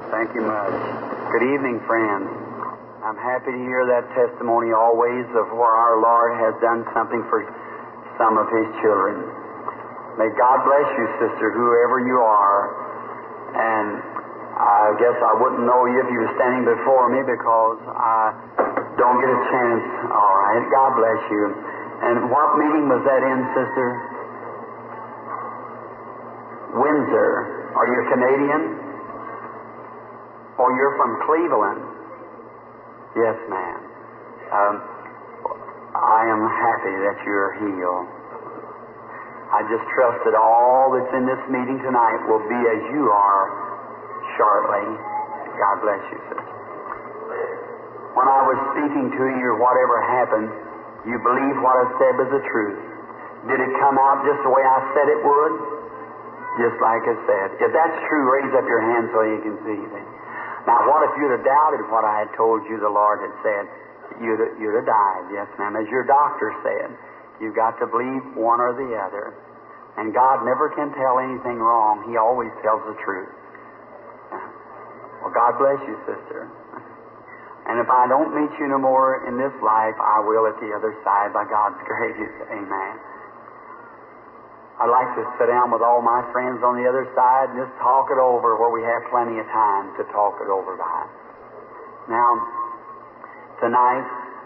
Thank you much. Good evening, friends. I'm happy to hear that testimony always of where our Lord has done something for some of His children. May God bless you, sister, whoever you are. And I guess I wouldn't know you if you were standing before me because I don't get a chance. All right. God bless you. And what meeting was that in, sister? Windsor. Are you Canadian? Oh, you're from Cleveland. Yes, ma'am. I am happy that you're healed. I just trust that all that's in this meeting tonight will be as you are shortly. God bless you, sister. When I was speaking to you, whatever happened, you believe what I said was the truth. Did it come out just the way I said it would? Just like I said. If that's true, raise up your hand so you can see it. Now, what if you'd have doubted what I had told you the Lord had said? You'd have died. Yes, ma'am. As your doctor said, you've got to believe one or the other. And God never can tell anything wrong. He always tells the truth. Well, God bless you, sister. And if I don't meet you no more in this life, I will at the other side by God's grace. Amen. I'd like to sit down with all my friends on the other side and just talk it over where we have plenty of time to talk it over by. Now, tonight,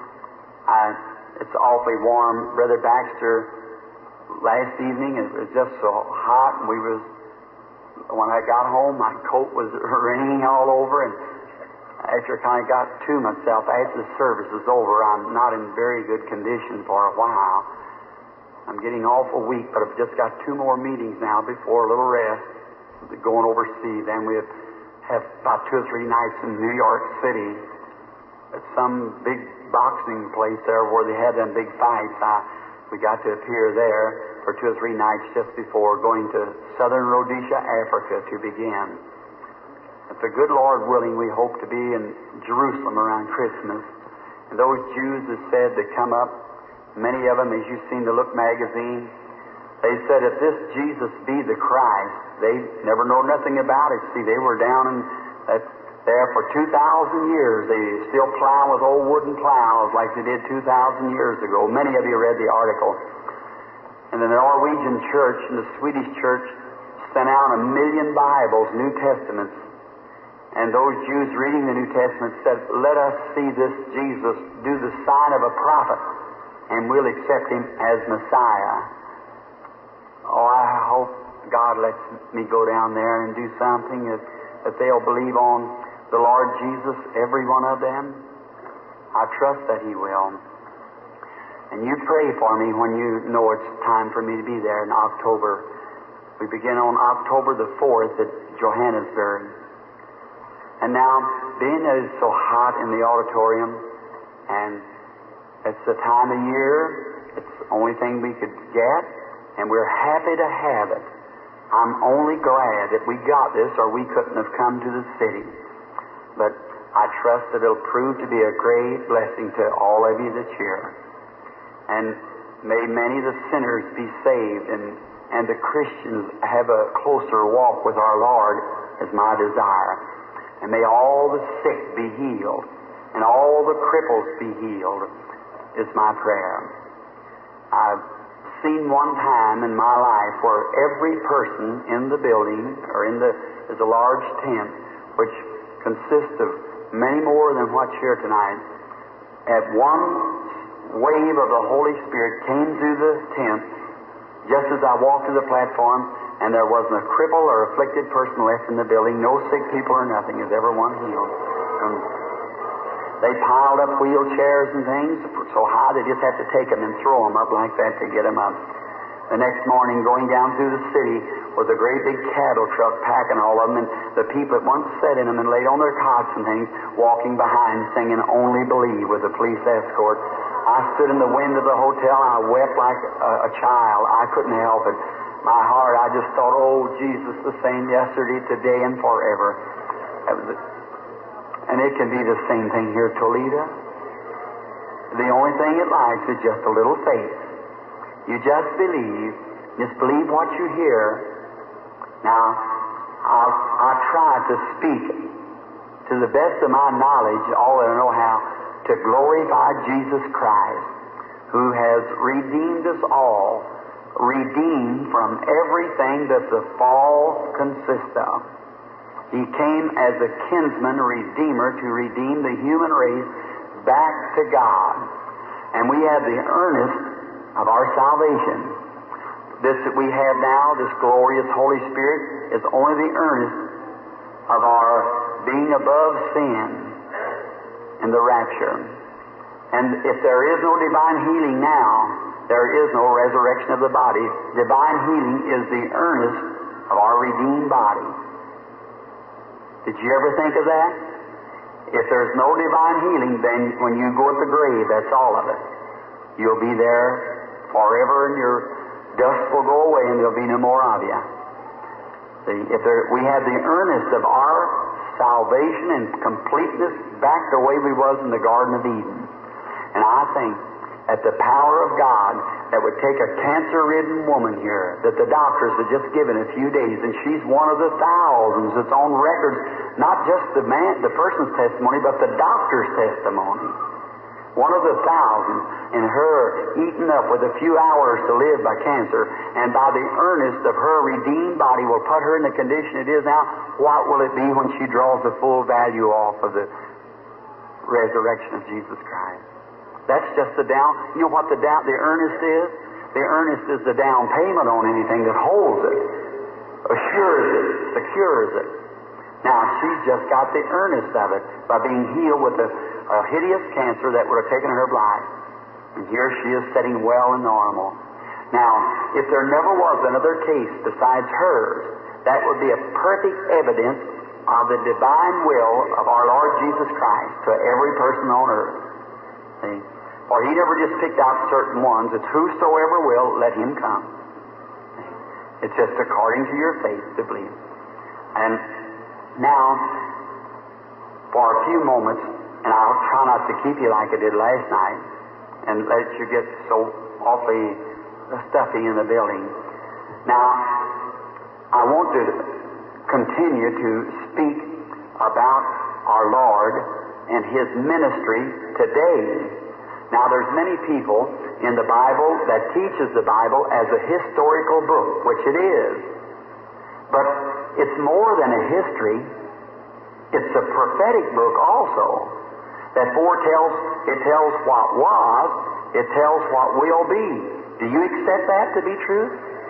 it's awfully warm. Brother Baxter, last evening it was just so hot, and when I got home, my coat was raining all over, and after I kind of got to myself, after the service was over, I'm not in very good condition for a while. I'm getting awful weak, but I've just got 2 more meetings now before a little rest, going overseas. Then we have about 2 or 3 nights in New York City at some big boxing place there where they had them big fights. We got to appear there for 2 or 3 nights just before going to southern Rhodesia, Africa to begin. If the good Lord willing, we hope to be in Jerusalem around Christmas. And those Jews that said they come up, many of them, as you've seen the Look magazine, they said, if this Jesus be the Christ, they never know nothing about it. See, they were down in there for 2,000 years. They still plow with old wooden plows like they did 2,000 years ago. Many of you read the article. And the Norwegian church and the Swedish church sent out 1 million Bibles, New Testaments. And those Jews reading the New Testament said, let us see this Jesus do the sign of a prophet, and we'll accept Him as Messiah. Oh, I hope God lets me go down there and do something that they'll believe on the Lord Jesus, every one of them. I trust that He will. And you pray for me when you know it's time for me to be there in October. We begin on October the 4th at Johannesburg. And now, being that it's so hot in the auditorium, and it's the time of year, it's the only thing we could get, and we're happy to have it. I'm only glad that we got this, or we couldn't have come to the city. But I trust that it'll prove to be a great blessing to all of you that's here. And may many of the sinners be saved, and the Christians have a closer walk with our Lord, is my desire. And may all the sick be healed, and all the cripples be healed, is my prayer. I've seen one time in my life where every person in the building, or is a large tent, which consists of many more than what's here tonight, at one wave of the Holy Spirit came through the tent, just as I walked to the platform, and there wasn't a cripple or afflicted person left in the building, no sick people or nothing, as everyone healed. They piled up wheelchairs and things so high they just had to take them and throw them up like that to get them up. The next morning, going down through the city was a great big cattle truck packing all of them, and the people at once sat in them and laid on their cots and things, walking behind singing "Only Believe" with a police escort. I stood in the window of the hotel. I wept like a child. I couldn't help it. My heart, I just thought, oh, Jesus, the same yesterday, today, and forever. And it can be the same thing here at Toledo. The only thing it lacks is just a little faith. You just believe what you hear. Now, I try to speak to the best of my knowledge, all that I know how, to glorify Jesus Christ, who has redeemed us all, redeemed from everything that the fall consists of. He came as a kinsman redeemer to redeem the human race back to God. And we have the earnest of our salvation. This that we have now, this glorious Holy Spirit, is only the earnest of our being above sin and the rapture. And if there is no divine healing now, there is no resurrection of the body. Divine healing is the earnest of our redeemed body. Did you ever think of that? If there's no divine healing, then when you go at the grave, that's all of it. You'll be there forever, and your dust will go away, and there'll be no more of you. See, we have the earnest of our salvation and completeness back the way we was in the Garden of Eden. And I think that the power of God that would take a cancer-ridden woman here that the doctors had just given a few days, and she's one of the thousands that's on records, not just the person's testimony, but the doctor's testimony. One of the thousands, and her eaten up with a few hours to live by cancer, and by the earnest of her redeemed body will put her in the condition it is now. What will it be when she draws the full value off of the resurrection of Jesus Christ? That's just the down. You know what the earnest is? The earnest is the down payment on anything that holds it, assures it, secures it. Now, she's just got the earnest of it by being healed with a hideous cancer that would have taken her life. And here she is sitting well and normal. Now, if there never was another case besides hers, that would be a perfect evidence of the divine will of our Lord Jesus Christ to every person on earth. See? For He never just picked out certain ones. It's whosoever will, let him come. See? It's just according to your faith to believe. And now, for a few moments, and I'll try not to keep you like I did last night and let you get so awfully stuffy in the building. Now, I want to continue to speak about our Lord and His ministry today. Now, there's many people in the Bible that teaches the Bible as a historical book, which it is. But it's more than a history. It's a prophetic book also that foretells, it tells what was, it tells what will be. Do you accept that to be true?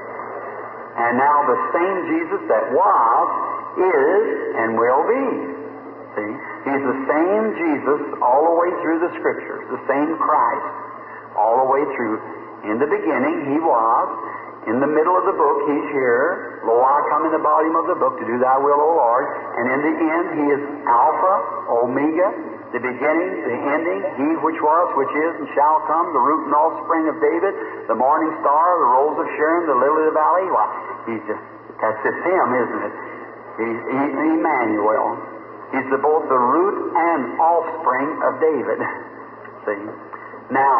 And now the same Jesus that was, is, and will be. See? He's the same Jesus all the way through the Scriptures, the same Christ all the way through. In the beginning, He was. In the middle of the book, He's here. Lo, I come in the volume of the book to do Thy will, O Lord. And in the end, He is Alpha, Omega, the beginning, the ending, He which was, which is, and shall come, the root and offspring of David, the morning star, the rose of Sharon, the lily of the valley. Well, that's just Him, isn't it? He's Emmanuel. He's both the root and offspring of David. See? Now,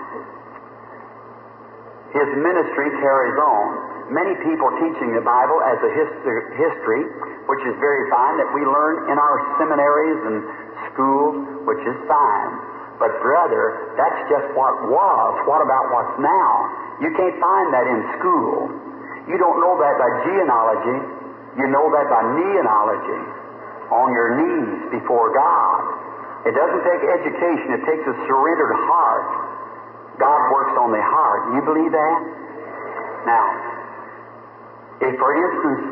His ministry carries on. Many people teaching the Bible as a history, which is very fine, that we learn in our seminaries and schools, which is fine. But brother, that's just what was. What about what's now? You can't find that in school. You don't know that by genealogy. You know that by neonology, on your knees before God. It doesn't take education. It takes a surrendered heart. God works on the heart. You believe that? Now, if for instance,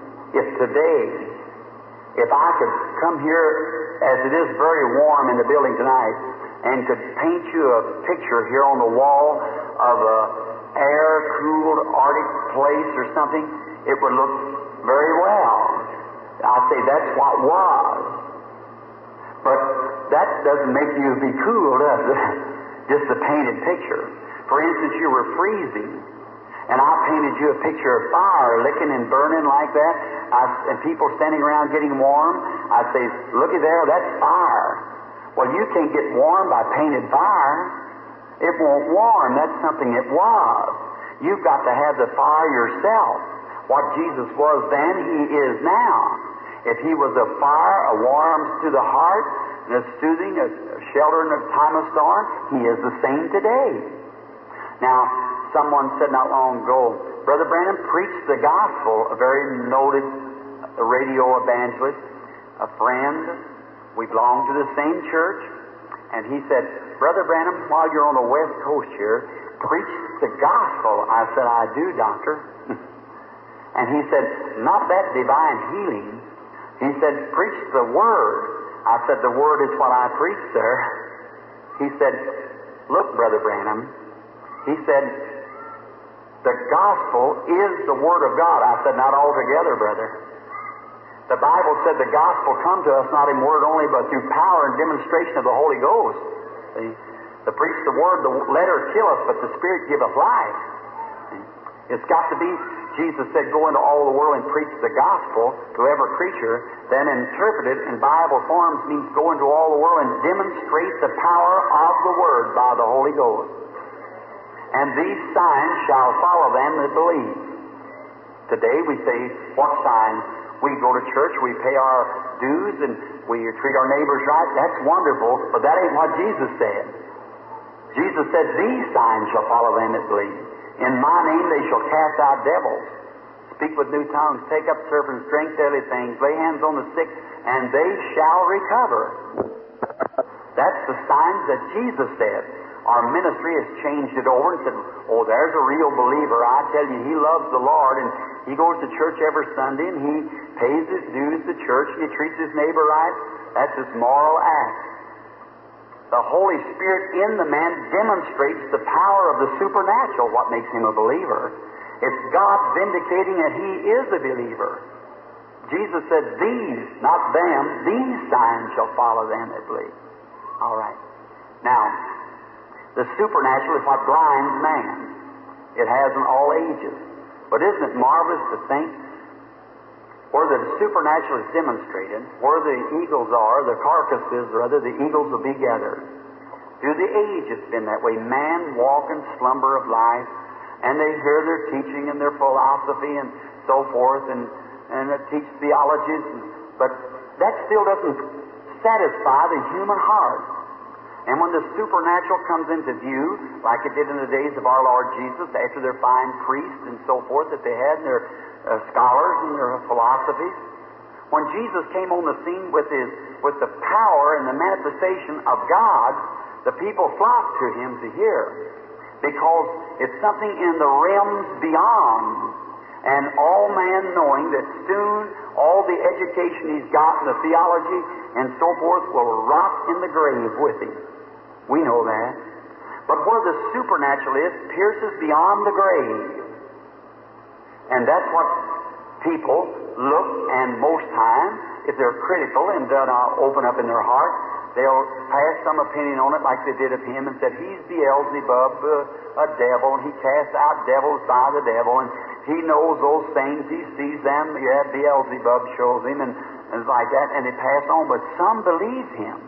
if I could come here, as it is very warm in the building tonight, and could paint you a picture here on the wall of a air-cooled Arctic place or something, it would look very well. I'll say that's what was. But that doesn't make you be cool, does it? Just a painted picture. For instance, you were freezing, and I painted you a picture of fire licking and burning like that, and people standing around getting warm. I'd say, looky there, that's fire. Well, you can't get warm by painted fire. It won't warm. That's something it was. You've got to have the fire yourself. What Jesus was then, He is now. If He was a fire, a warmth to the heart, and a soothing, a shelter in a time of storm, He is the same today. Now, someone said not long ago, Brother Branham preached the gospel, a very noted radio evangelist, a friend. We belong to the same church. And he said, Brother Branham, while you're on the West Coast here, preach the gospel. I said, I do, Doctor. And he said, not that divine healing. He said, preach the Word. I said, the Word is what I preach, sir. He said, look, Brother Branham. He said, the gospel is the Word of God. I said, not altogether, brother. The Bible said the gospel come to us not in word only, but through power and demonstration of the Holy Ghost. See? To preach the Word, the letter killeth, but the Spirit giveth life. See? It's got to be, Jesus said, go into all the world and preach the gospel to every creature. Then interpreted in Bible forms means go into all the world and demonstrate the power of the Word by the Holy Ghost. And these signs shall follow them that believe. Today we say, what signs? We go to church, we pay our dues, and we treat our neighbors right. That's wonderful, but that ain't what Jesus said. Jesus said, these signs shall follow them that believe. In my name they shall cast out devils, speak with new tongues, take up serpents, drink deadly things, lay hands on the sick, and they shall recover. That's the signs that Jesus said. Our ministry has changed it over and said, oh, there's a real believer. I tell you, he loves the Lord, and he goes to church every Sunday, and he pays his dues to church, and he treats his neighbor right. That's his moral act. The Holy Spirit in the man demonstrates the power of the supernatural, what makes him a believer. It's God vindicating that he is a believer. Jesus said, these, not them, these signs shall follow them that believe. All right. Now, the supernatural is what blinds man. It has in all ages. But isn't it marvelous to think where the supernatural is demonstrated, where the eagles are, the carcasses, rather, the eagles will be gathered. Through the age it's been that way. Man walk in slumber of life, and they hear their teaching and their philosophy and so forth, and they teach theologies, but that still doesn't satisfy the human heart. And when the supernatural comes into view, like it did in the days of our Lord Jesus, after their fine priests and so forth that they had, and their scholars and their philosophies, when Jesus came on the scene with the power and the manifestation of God, the people flocked to Him to hear, because it's something in the realms beyond. And all man knowing that soon all the education he's got and the theology and so forth will rot in the grave with him. We know that. But where the supernatural is, pierces beyond the grave. And that's what people look, and most times, if they're critical and don't open up in their heart, they'll pass some opinion on it like they did of him and said, he's Beelzebub, a devil, and he casts out devils by the devil, and he knows those things, he sees them, yeah, Beelzebub shows him, and like that, and they pass on. But some believe him.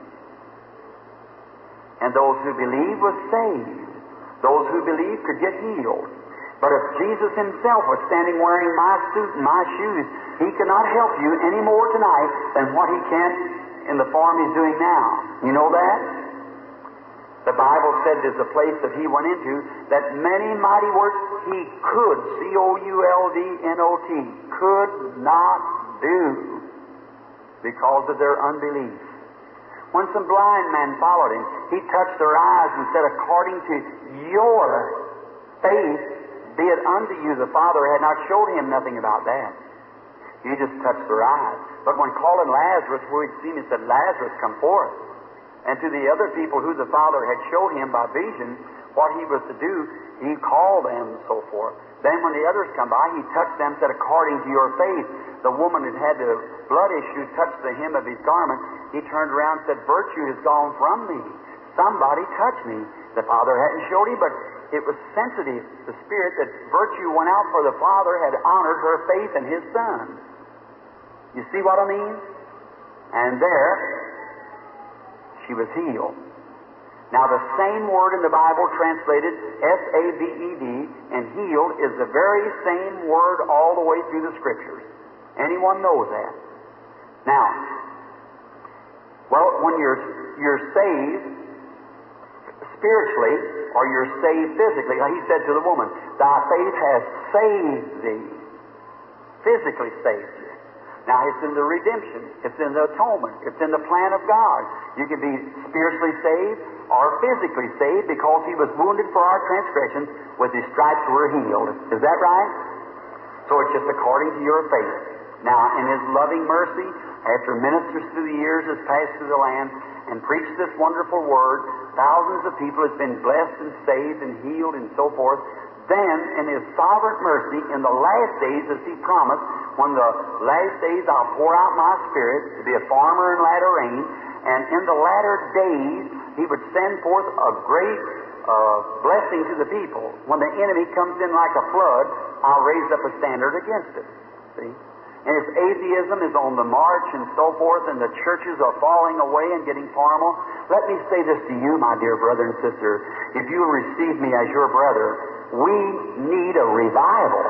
And those who believe were saved. Those who believe could get healed. But if Jesus Himself was standing wearing my suit and my shoes, He cannot help you any more tonight than what He can in the form He's doing now. You know that? The Bible said there's a place that He went into that many mighty works He could, C-O-U-L-D-N-O-T, could not do because of their unbelief. When some blind men followed Him, He touched their eyes and said, according to your faith, be it unto you. The Father had not showed Him nothing about that. He just touched their eyes. But when calling Lazarus, where He'd seen, He said, Lazarus, come forth. And to the other people who the Father had showed Him by vision what He was to do, He called them and so forth. Then when the others come by, He touched them and said, according to your faith. The woman that had the blood issue touched the hem of His garment. He turned around and said, virtue has gone from me. Somebody touched me. The Father hadn't showed Him, but it was sensitive, the Spirit, that virtue went out, for the Father had honored her faith in His Son. You see what I mean? And there, she was healed. Now, the same word in the Bible translated S-A-V-E-D and healed is the very same word all the way through the Scriptures. Anyone knows that? Now, well, when you're saved spiritually, or you're saved physically, like he said to the woman, thy faith has saved thee. Physically saved you. Now, it's in the redemption. It's in the atonement. It's in the plan of God. You can be spiritually saved or physically saved because He was wounded for our transgressions. With His stripes we're healed. Is that right? So it's just according to your faith. Now, in His loving mercy, after ministers through the years has passed through the land and preached this wonderful Word, thousands of people have been blessed and saved and healed and so forth. Then, in His sovereign mercy, in the last days, as He promised, when the last days I'll pour out my Spirit to be a farmer in latter rain, and in the latter days He would send forth a great blessing to the people. When the enemy comes in like a flood, I'll raise up a standard against it. See? And if atheism is on the march and so forth, and the churches are falling away and getting formal, let me say this to you, my dear brother and sister. If you will receive me as your brother, we need a revival.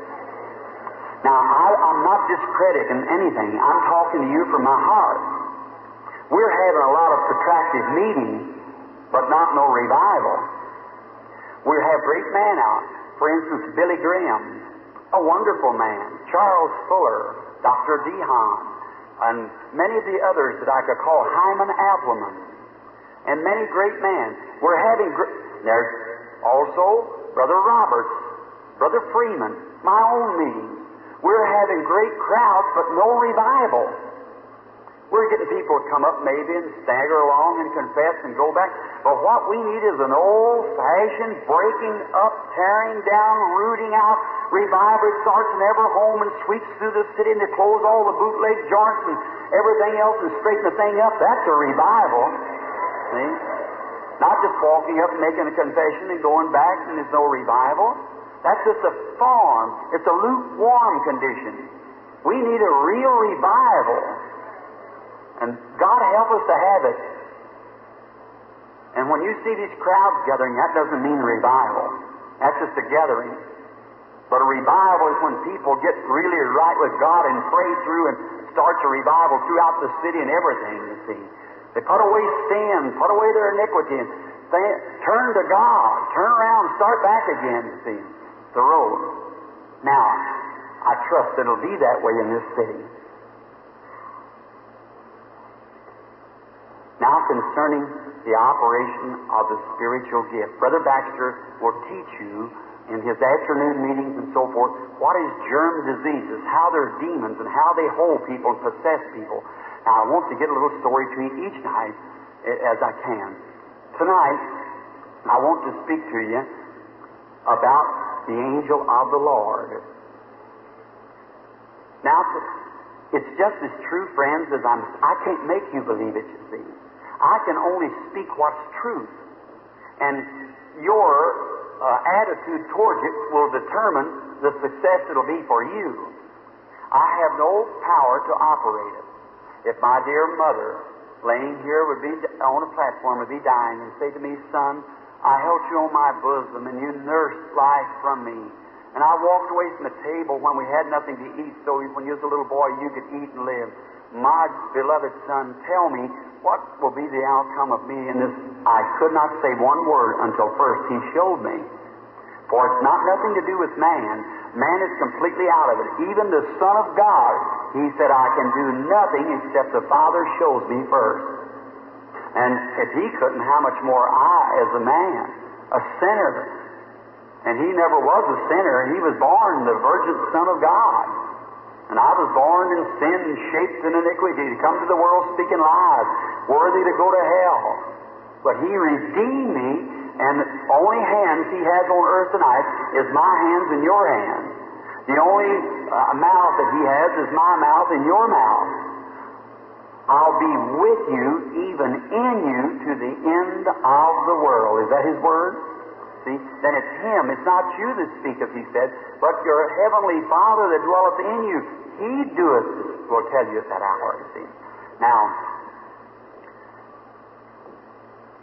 Now, I'm not discrediting anything. I'm talking to you from my heart. We're having a lot of protracted meetings, but not no revival. We have great men out. For instance, Billy Graham, a wonderful man. Charles Fuller, Dr. Dehan, and many of the others that I could call Hyman Appleman, and many great men. We're having there's also Brother Roberts, Brother Freeman, my own meetings. We're having great crowds, but no revival. We're getting people to come up maybe and stagger along and confess and go back. But what we need is an old-fashioned breaking up, tearing down, rooting out revival. It starts in every home and sweeps through the city, and they close all the bootleg joints and everything else and straighten the thing up. That's a revival. See? Not just walking up and making a confession and going back and there's no revival. That's just a form. It's a lukewarm condition. We need a real revival. And God help us to have it. And when you see these crowds gathering, that doesn't mean revival. That's just a gathering. But a revival is when people get really right with God and pray through and starts a revival throughout the city and everything, you see. They put away sin, put away their iniquity, and turn to God, turn around, start back again, you see, the road. Now, I trust it'll be that way in this city. Now, concerning the operation of the spiritual gift, Brother Baxter will teach you in his afternoon meetings and so forth what is germ diseases, how they're demons, and how they hold people and possess people. Now, I want to get a little story to you each night as I can. Tonight, I want to speak to you about the angel of the Lord. Now, it's just as true, friends, as I can't make you believe it, you see. I can only speak what's truth. And your attitude towards it will determine the success it'll be for you. I have no power to operate it. If my dear mother, laying here would be on a platform, would be dying, and say to me, son, I held you on my bosom, and you nursed life from me. And I walked away from the table when we had nothing to eat, so when you was a little boy, you could eat and live. My beloved son, tell me, what will be the outcome of me in this? I could not say one word until first he showed me. For it's not nothing to do with man. Man is completely out of it. Even the Son of God, he said, I can do nothing except the Father shows me first. And if he couldn't, how much more I as a man, a sinner. And he never was a sinner. He was born the virgin Son of God. And I was born in sin and shaped in iniquity, to come to the world speaking lies, worthy to go to hell. But he redeemed me, and the only hands he has on earth tonight is my hands and your hands. The only mouth that he has is my mouth and your mouth. I'll be with you, even in you, to the end of the world. Is that his word? See? Then it's him. It's not you that speaketh, he said, but your heavenly Father that dwelleth in you. He doeth, will tell you at that hour, you see. Now,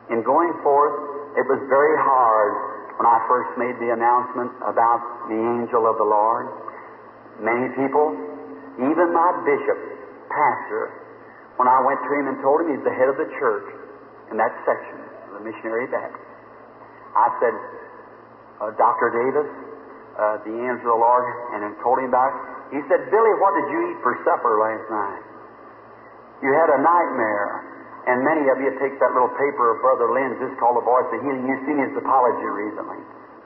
In going forth, it was very hard when I first made the announcement about the angel of the Lord. Many people, even my bishop, pastor, when I went to him and told him he's the head of the church in that section of the Missionary Baptist, I said, Dr. Davis, the angel of the Lord, and I told him about it. He said, Billy, what did you eat for supper last night? You had a nightmare. And many of you take that little paper of Brother Lynn's, this called The Voice of Healing. You've seen his apology recently.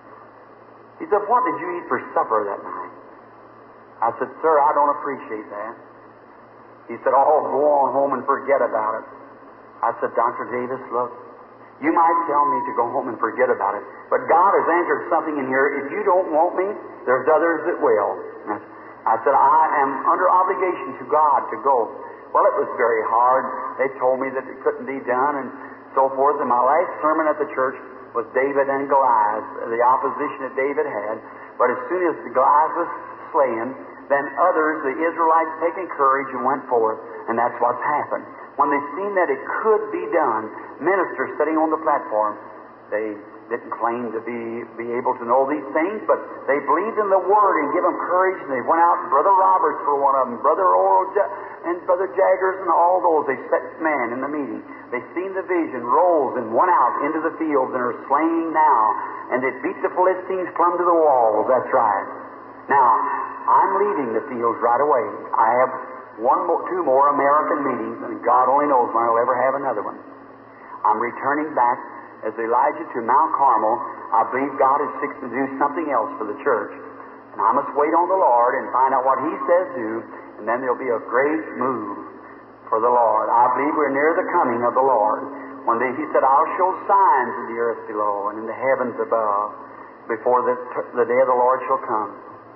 He said, what did you eat for supper that night? I said, sir, I don't appreciate that. He said, oh, go on home and forget about it. I said, Dr. Davis, look, you might tell me to go home and forget about it, but God has anchored something in here. If you don't want me, there's others that will. I said, I am under obligation to God to go. Well, it was very hard. They told me that it couldn't be done and so forth. And my last sermon at the church was David and Goliath, the opposition that David had. But as soon as Goliath was slain, then others, the Israelites, taking courage and went forth. And that's what's happened. When they seen that it could be done, ministers sitting on the platform, they didn't claim to be able to know these things, but they believed in the Word and give them courage, and they went out, Brother Roberts for one of them, Brother Oral and Brother Jaggers and all those. They set man in the meeting. They seen the vision, rose and went out into the fields and are slaying now, and they beat the Philistines plumb to the walls. That's right. Now, I'm leaving the fields right away. I have two more American meetings, and God only knows when I'll ever have another one. I'm returning back as Elijah to Mount Carmel. I believe God is fixing to do something else for the church. And I must wait on the Lord and find out what He says do, and then there'll be a great move for the Lord. I believe we're near the coming of the Lord. He said, I'll show signs in the earth below and in the heavens above before the day of the Lord shall come.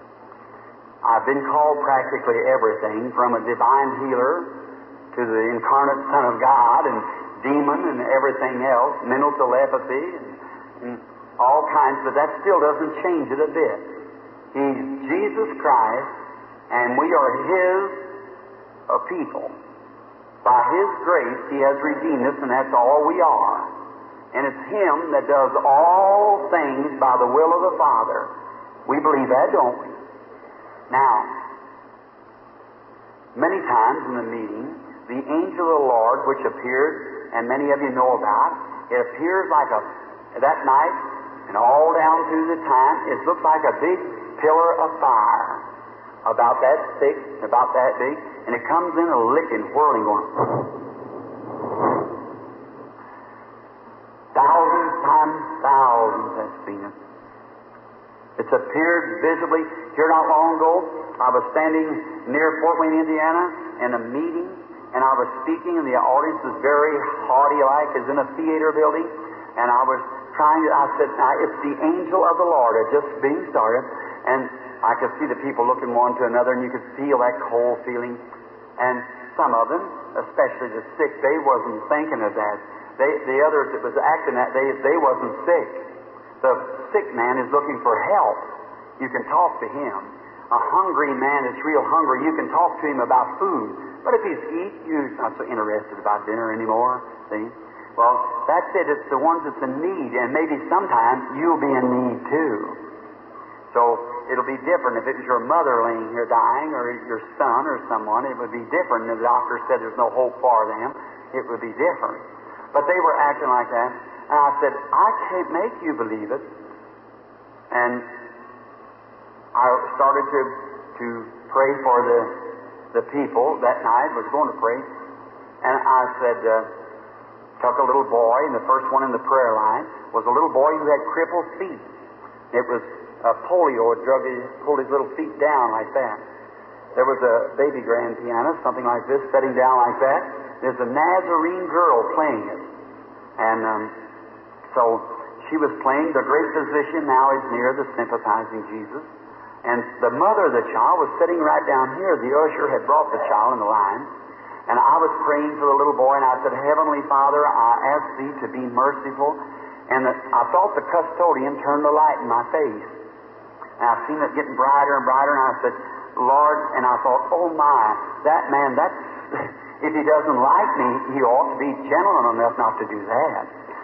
I've been called practically everything, from a divine healer to the incarnate Son of God and demon and everything else, mental telepathy and all kinds, but that still doesn't change it a bit. He's Jesus Christ, and we are His people. By His grace, He has redeemed us, and that's all we are. And it's Him that does all things by the will of the Father. We believe that, don't we? Now, many times in the meeting, the angel of the Lord, which appeared, and many of you know about, it appears like that night and all down through the time, it looks like a big pillar of fire, about that thick, about that big, and it comes in a licking, whirling, going. Thousands times thousands have seen it. It's appeared visibly. Here not long ago, I was standing near Fort Wayne, Indiana, in a meeting, and I was speaking, and the audience was very haughty-like, as in a theater building, and I said, now, it's the angel of the Lord. It just being started, and I could see the people looking one to another, and you could feel that cold feeling. And some of them, especially the sick, they wasn't thinking of that. The others that was acting that, they wasn't sick. The sick man is looking for help. You can talk to him. A hungry man that's real hungry, you can talk to him about food. But if he's you're not so interested about dinner anymore, see? Well, that's it. It's the ones that's in need, and maybe sometimes you'll be in need too. So it'll be different. If it was your mother laying here dying, or your son or someone, it would be different. And the doctor said there's no hope for them, it would be different. But they were acting like that. And I said, I can't make you believe it. And I started to pray for the people that night, was going to pray. And I said, took a little boy, and the first one in the prayer line was a little boy who had crippled feet. It was polio. It pulled his little feet down like that. There was a baby grand piano, something like this, sitting down like that. There's a Nazarene girl playing it. And so she was playing. The great physician now is near, the sympathizing Jesus. And the mother of the child was sitting right down here. The usher had brought the child in the line. And I was praying for the little boy, and I said, Heavenly Father, I ask Thee to be merciful. And I thought the custodian turned the light in my face. And I've seen it getting brighter and brighter, and I said, Lord, and I thought, oh my, that man, if he doesn't like me, he ought to be gentle enough not to do that.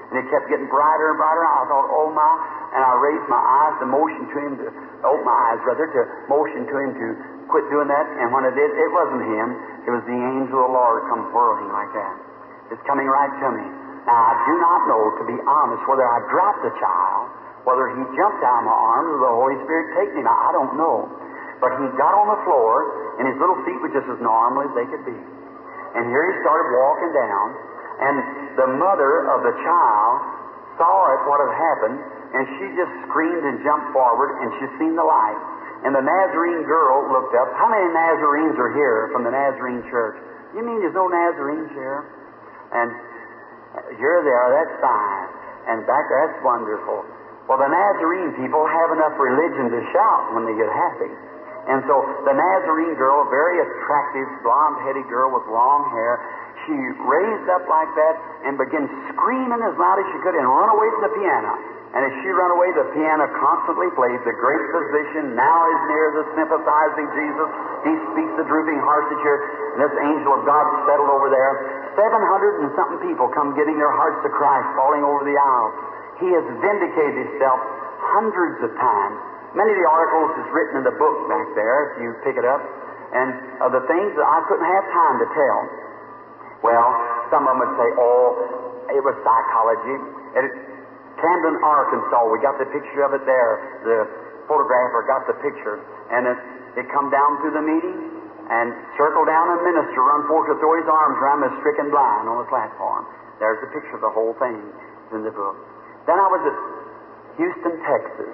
And it kept getting brighter and brighter. I thought, oh my. And I raised my eyes to motion to him, open my eyes rather, to motion to him to quit doing that. And when I did, it wasn't him. It was the angel of the Lord come whirling like that. It's coming right to me. Now, I do not know, to be honest, whether I dropped the child, whether he jumped out of my arms or the Holy Spirit take me. Now, I don't know. But he got on the floor, and his little feet were just as normal as they could be. And here he started walking down, and the mother of the child saw it, what had happened, and she just screamed and jumped forward, and she seen the light. And the Nazarene girl looked up. How many Nazarenes are here from the Nazarene church? You mean there's no Nazarenes here? And here they are, that's fine. And back there, that's wonderful. Well, the Nazarene people have enough religion to shout when they get happy. And so the Nazarene girl, a very attractive, blonde-headed girl with long hair, she raised up like that and began screaming as loud as she could and run away from the piano. And as she ran away, the piano constantly played, "The great physician now is near, the sympathizing Jesus. He speaks the drooping hearts that hear." And this angel of God settled over there. 700 and something people come giving their hearts to Christ, falling over the aisle. He has vindicated himself hundreds of times. Many of the articles is written in the book back there, if you pick it up, and of the things that I couldn't have time to tell. Well, some of them would say, oh, it was psychology. At Camden, Arkansas, we got the picture of it there. The photographer got the picture, and it come down through the meeting and circled down, and minister run forth to throw his arms around the stricken blind on the platform. There's the picture of the whole thing. It's in the book. Then I was at Houston, Texas.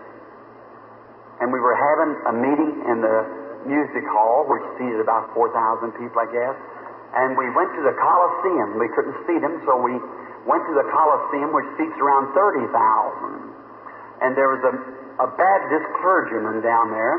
And we were having a meeting in the music hall, which seated about 4,000 people, I guess. And we went to the Coliseum. We couldn't seat them, so we went to the Coliseum, which seats around 30,000. And there was a Baptist clergyman down there.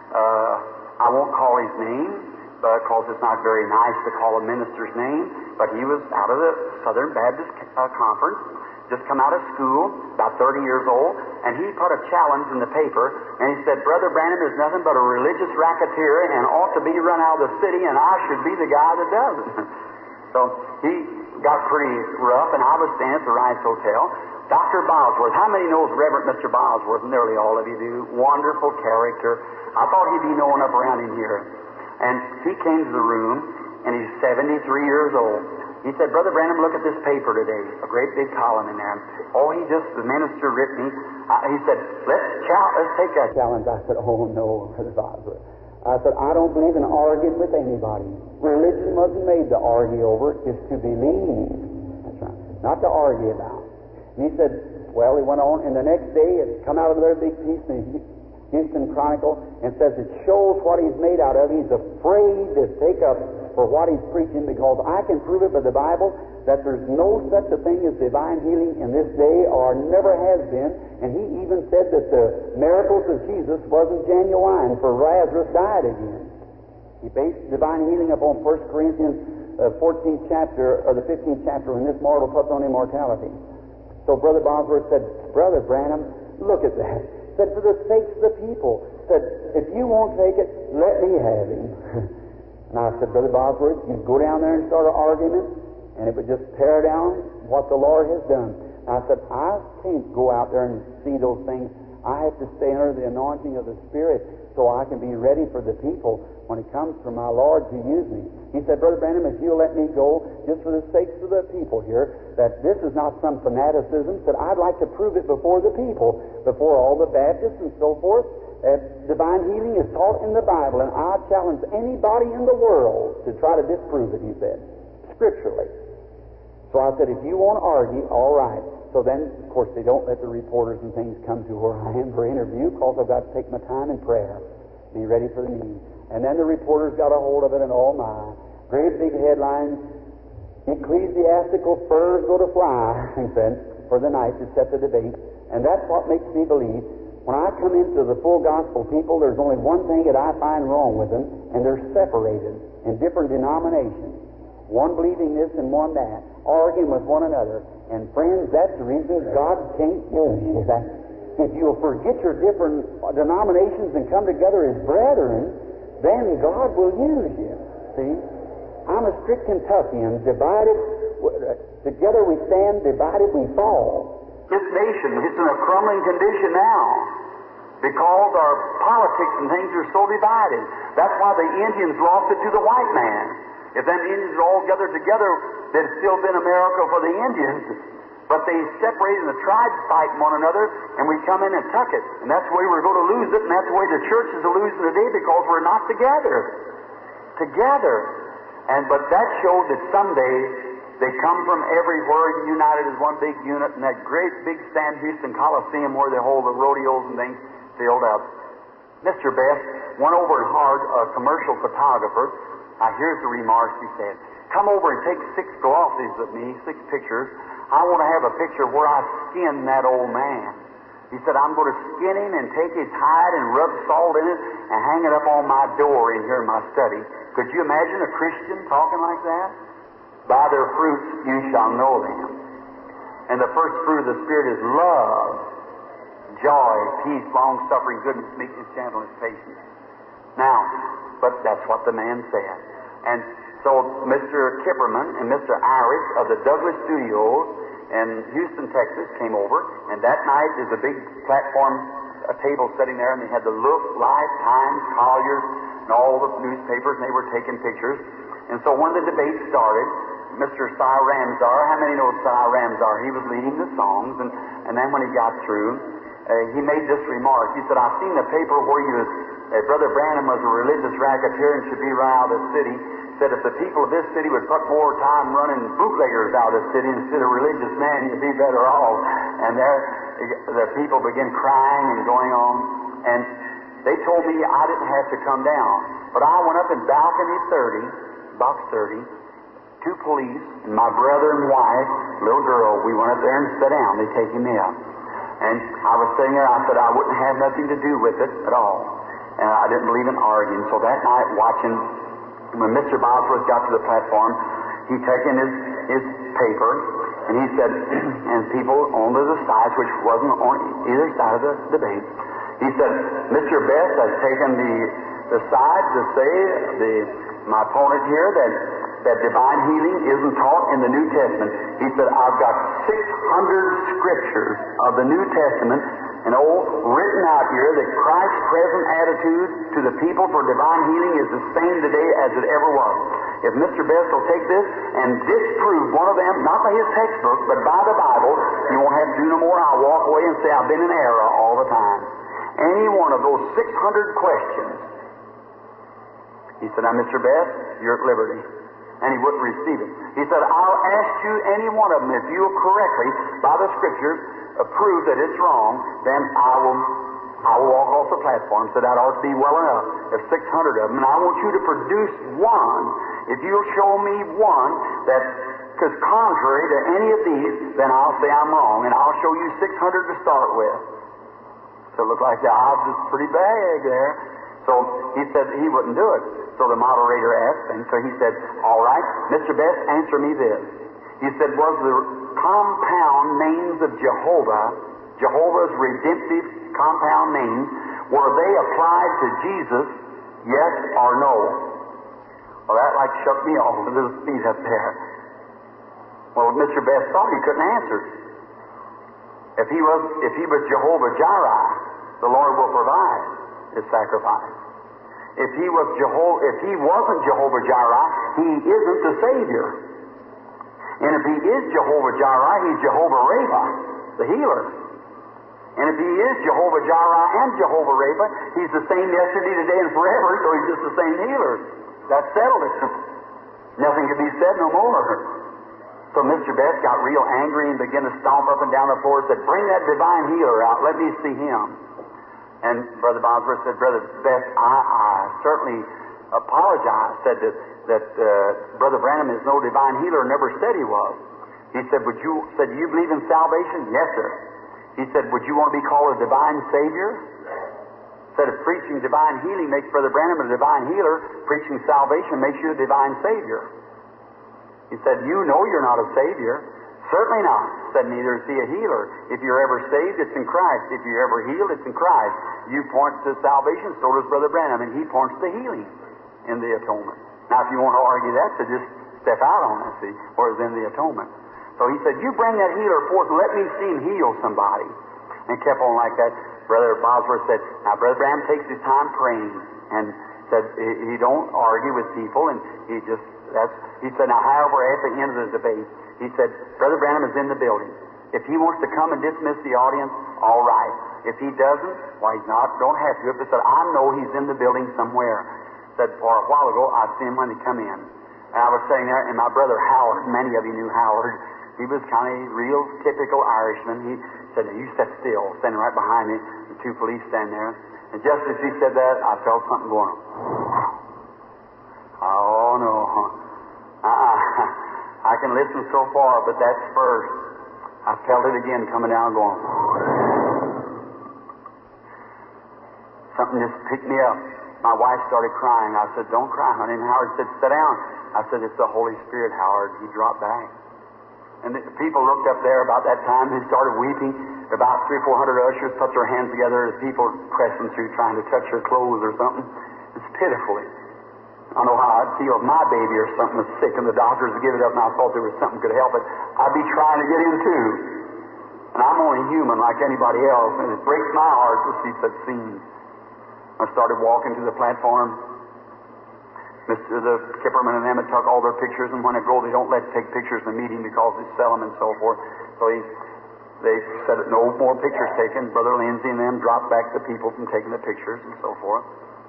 I won't call his name, because it's not very nice to call a minister's name, but he was out of the Southern Baptist Conference. Just come out of school, about 30 years old, and he put a challenge in the paper, and he said, Brother Branham is nothing but a religious racketeer and ought to be run out of the city, and I should be the guy that does it. So he got pretty rough, and I was staying at the Rice Hotel. Dr. Bosworth, how many knows Reverend Mr. Bosworth? Nearly all of you do. Wonderful character. I thought he'd be known up around in here. And he came to the room, and he's 73 years old. He said, Brother Branham, look at this paper today. A great big column in there. Oh, the minister writ me. He said, let's take that challenge. I said, oh, no, Brother Bosworth. I said, I don't believe in arguing with anybody. Religion wasn't made to argue over. It's to believe. That's right. Not to argue about. And he said, well, he went on, and the next day it come out of their big piece in the Houston Chronicle and says it shows what he's made out of. He's afraid to take up for what he's preaching, because I can prove it by the Bible that there's no such a thing as divine healing in this day, or never has been. And he even said that the miracles of Jesus wasn't genuine, for Lazarus died again. He based divine healing upon 1 Corinthians 14th chapter, or the 15th chapter, when this mortal puts on immortality. So Brother Bosworth said, Brother Branham, look at that. Said, for the sakes of the people. Said, if you won't take it, let me have him. And I said, Brother Bosworth, you'd go down there and start an argument, and it would just tear down what the Lord has done. And I said, I can't go out there and see those things. I have to stay under the anointing of the Spirit so I can be ready for the people when it comes from my Lord to use me. He said, Brother Branham, if you'll let me go, just for the sakes of the people here, that this is not some fanaticism, that I'd like to prove it before the people, before all the Baptists and so forth. Divine healing is taught in the Bible, and I challenge anybody in the world to try to disprove it, he said, scripturally. So I said, if you want to argue, all right. So then, of course, they don't let the reporters and things come to where I am for interview, because I've got to take my time in prayer, be ready for the meeting. And then the reporters got a hold of it, and oh my, great big headlines, ecclesiastical furs go to fly, he said, for the night to set the debate. And that's what makes me believe. When I come into the full gospel people, there's only one thing that I find wrong with them, and they're separated in different denominations. One believing this and one that, arguing with one another. And friends, that's the reason God can't use you. If you'll forget your different denominations and come together as brethren, then God will use you. See? I'm a strict Kentuckian, divided Together we stand, divided we fall. This nation is in a crumbling condition now because our politics and things are so divided. That's why the Indians lost it to the white man. If them Indians were all gathered together, there'd still been America for the Indians. But they separated, and the tribes fighting one another, and we come in and tuck it. And that's the way we're going to lose it, and that's the way the churches are losing today, because we're not together. But that showed that someday they come from everywhere united as one big unit, and that great big Sam Houston Coliseum where they hold the rodeos and things filled up. Mr. Best went over and hired a commercial photographer. Now here's the remarks he said. Come over and take 6 glossies of me, 6 pictures. I want to have a picture where I skin that old man. He said, I'm going to skin him and take his hide and rub salt in it and hang it up on my door in here in my study. Could you imagine a Christian talking like that? By their fruits you shall know them. And the first fruit of the Spirit is love, joy, peace, long-suffering, goodness, meekness, gentleness, patience. Now, but that's what the man said. And so Mr. Kipperman and Mr. Irish of the Douglas Studios in Houston, Texas, came over, and that night there's a big platform, a table sitting there, and they had the Look, Life, Times, Collier's, and all the newspapers, and they were taking pictures. And so when the debate started, Mr. Cy Ramsar, how many know Cy Ramsar? He was leading the songs, and then when he got through, he made this remark. He said, I've seen the paper where you, Brother Branham was a religious racketeer and should be run out of the city. Said if the people of this city would put more time running bootleggers out of the city instead of religious men, you'd be better off. And there, the people began crying and going on. And they told me I didn't have to come down. But I went up in balcony 30, box 30, 2 police, and my brother and wife, little girl, we went up there and sat down. They taken me up. And I was sitting there, I said I wouldn't have nothing to do with it at all. And I didn't believe in arguing. So that night, watching, when Mr. Bosworth got to the platform, he took in his paper, and he said, and people on the sides, which wasn't on either side of the debate, he said, Mr. Best has taken the side to say, my opponent here, that divine healing isn't taught in the New Testament. He said, I've got 600 scriptures of the New Testament, written out here that Christ's present attitude to the people for divine healing is the same today as it ever was. If Mr. Best will take this and disprove one of them, not by his textbook, but by the Bible, you won't have to do no more. I'll walk away and say I've been in error all the time. Any one of those 600 questions. He said, now, Mr. Best, you're at liberty. And he wouldn't receive it. He said, I'll ask you any one of them. If you will correctly, by the Scriptures, prove that it's wrong, then I will walk off the platform. So that ought to be well enough. There's 600 of them. And I want you to produce one. If you'll show me one that's contrary to any of these, then I'll say I'm wrong. And I'll show you 600 to start with. So it looked like the odds was pretty bad there. So he said he wouldn't do it. So the moderator asked him, so he said, all right, Mr. Best, answer me this. He said, was the compound names of Jehovah's redemptive compound names, were they applied to Jesus, yes or no? Well, that like shook me off with his feet up there. Well, Mr. Best thought he couldn't answer. If he was Jehovah Jireh, the Lord will provide his sacrifice. If he wasn't Jehovah Jireh, he isn't the Savior. And if he is Jehovah Jireh, he's Jehovah Rapha, the healer. And if he is Jehovah Jireh and Jehovah Rapha, he's the same yesterday, today, and forever, so he's just the same healer. That settled it. Nothing could be said no more. So Mr. Best got real angry and began to stomp up and down the floor and said, bring that divine healer out. Let me see him. And Brother Bosworth said, Brother Best, I certainly apologize. Said that Brother Branham is no divine healer, never said he was. He said, do you believe in salvation? Yes, sir. He said, would you want to be called a divine Savior? Said, if preaching divine healing makes Brother Branham a divine healer, preaching salvation makes you a divine Savior. He said, you know you're not a Savior. Certainly not. Said, neither is he a healer. If you're ever saved, it's in Christ. If you're ever healed, it's in Christ. You point to salvation, so does Brother Branham, and he points to healing in the atonement. Now, if you want to argue that, so just step out on it, see, where it's in the atonement. So he said, you bring that healer forth and let me see him heal somebody. And kept on like that. Brother Bosworth said, now Brother Branham takes his time praying, and said he don't argue with people, and he said, now however, at the end of the debate, he said, Brother Branham is in the building. If he wants to come and dismiss the audience, all right. If he doesn't, why he's not, don't have to. But said, I know he's in the building somewhere. Said, for a while ago, I'd seen him when he come in. And I was sitting there, and my brother Howard, many of you knew Howard, he was kind of real typical Irishman. He said, you sit still, standing right behind me. The two police stand there. And just as he said that, I felt something going on. Oh, no. I can listen so far, but that's first. I felt it again coming down going. Something just picked me up. My wife started crying. I said, don't cry, honey. And Howard said, sit down. I said, it's the Holy Spirit, Howard. He dropped back. And the people looked up there about that time. They started weeping. About 300 or 400 ushers put their hands together as people pressing through trying to touch her clothes or something. It's pitiful. I know how I'd feel if my baby or something was sick and the doctors would give it up and I thought there was something could help it. I'd be trying to get in too. And I'm only human like anybody else, and it breaks my heart to see such scenes. I started walking to the platform. The Kipperman and them had took all their pictures, and when they go, they don't let take pictures in the meeting because they sell them and so forth. So they said that no more pictures taken. Brother Lindsay and them dropped back the people from taking the pictures and so forth.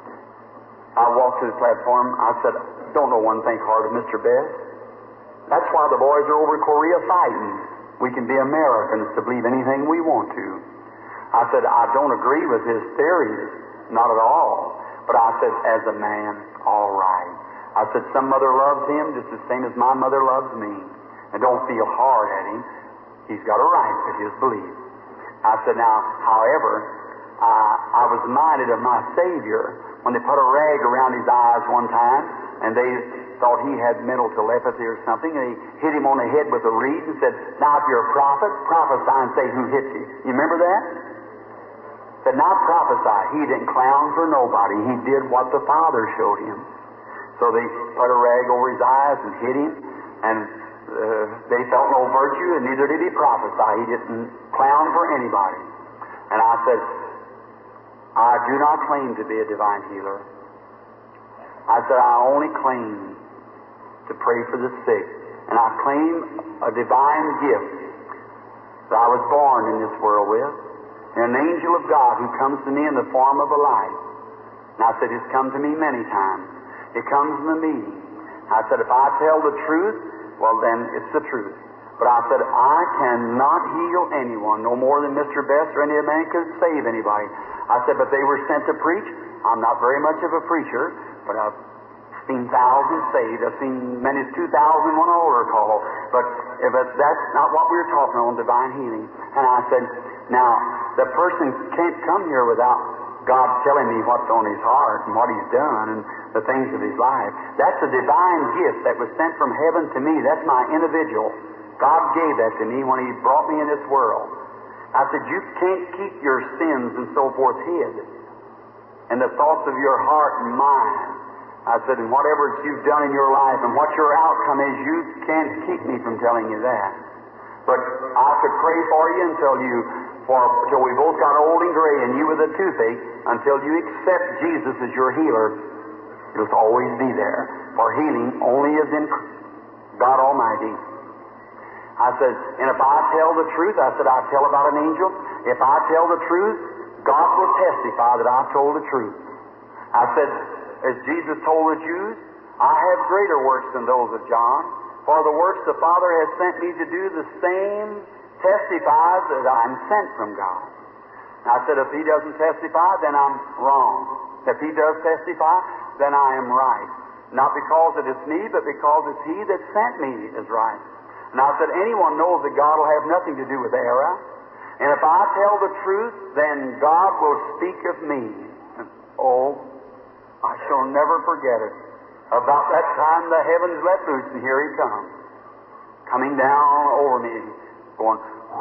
I walked to the platform. I said, don't know one thing hard of Mr. Best. That's why the boys are over in Korea fighting. We can be Americans to believe anything we want to. I said, I don't agree with his theories, not at all. But I said, as a man, all right. I said, some mother loves him just the same as my mother loves me. And don't feel hard at him. He's got a right to his belief. I said, now, however, I was reminded of my Savior when they put a rag around his eyes one time, and they thought he had mental telepathy or something, and he hit him on the head with a reed and said, now if you're a prophet, prophesy and say who hit you. You remember that? Said, now prophesy. He didn't clown for nobody. He did what the Father showed him. So they put a rag over his eyes and hit him, and they felt no virtue, and neither did he prophesy. He didn't clown for anybody. And I said, I do not claim to be a divine healer. I said, I only claim to pray for the sick. And I claim a divine gift that I was born in this world with. And an angel of God who comes to me in the form of a light. And I said, it's come to me many times. It comes in the meeting. I said, if I tell the truth, well then it's the truth. But I said, I cannot heal anyone, no more than Mr. Best or any other man could save anybody. I said, but they were sent to preach. I'm not very much of a preacher, but I've seen thousands saved. I've seen many as 2,000 one altar call. But that's not what we were talking on, divine healing. And I said, now, the person can't come here without God telling me what's on his heart and what he's done and the things of his life. That's a divine gift that was sent from heaven to me. That's my individual. God gave that to me when he brought me in this world. I said, you can't keep your sins and so forth hid, and the thoughts of your heart and mind. I said, and whatever you've done in your life and what your outcome is, you can't keep me from telling you that. But I could pray for you until we both got old and gray, and you with a toothache, until you accept Jesus as your healer. It'll always be there. For healing only is in God Almighty. I said, and if I tell the truth, I said, I tell about an angel. If I tell the truth, God will testify that I told the truth. I said, as Jesus told the Jews, I have greater works than those of John, for the works the Father has sent me to do, the same testifies that I'm sent from God. And I said, if he doesn't testify, then I'm wrong. If he does testify, then I am right. Not because it is me, but because it's he that sent me is right. And I said, anyone knows that God will have nothing to do with error. And if I tell the truth, then God will speak of me. And, oh, I shall never forget it. About that time the heavens let loose, and here he comes. Coming down over me, going...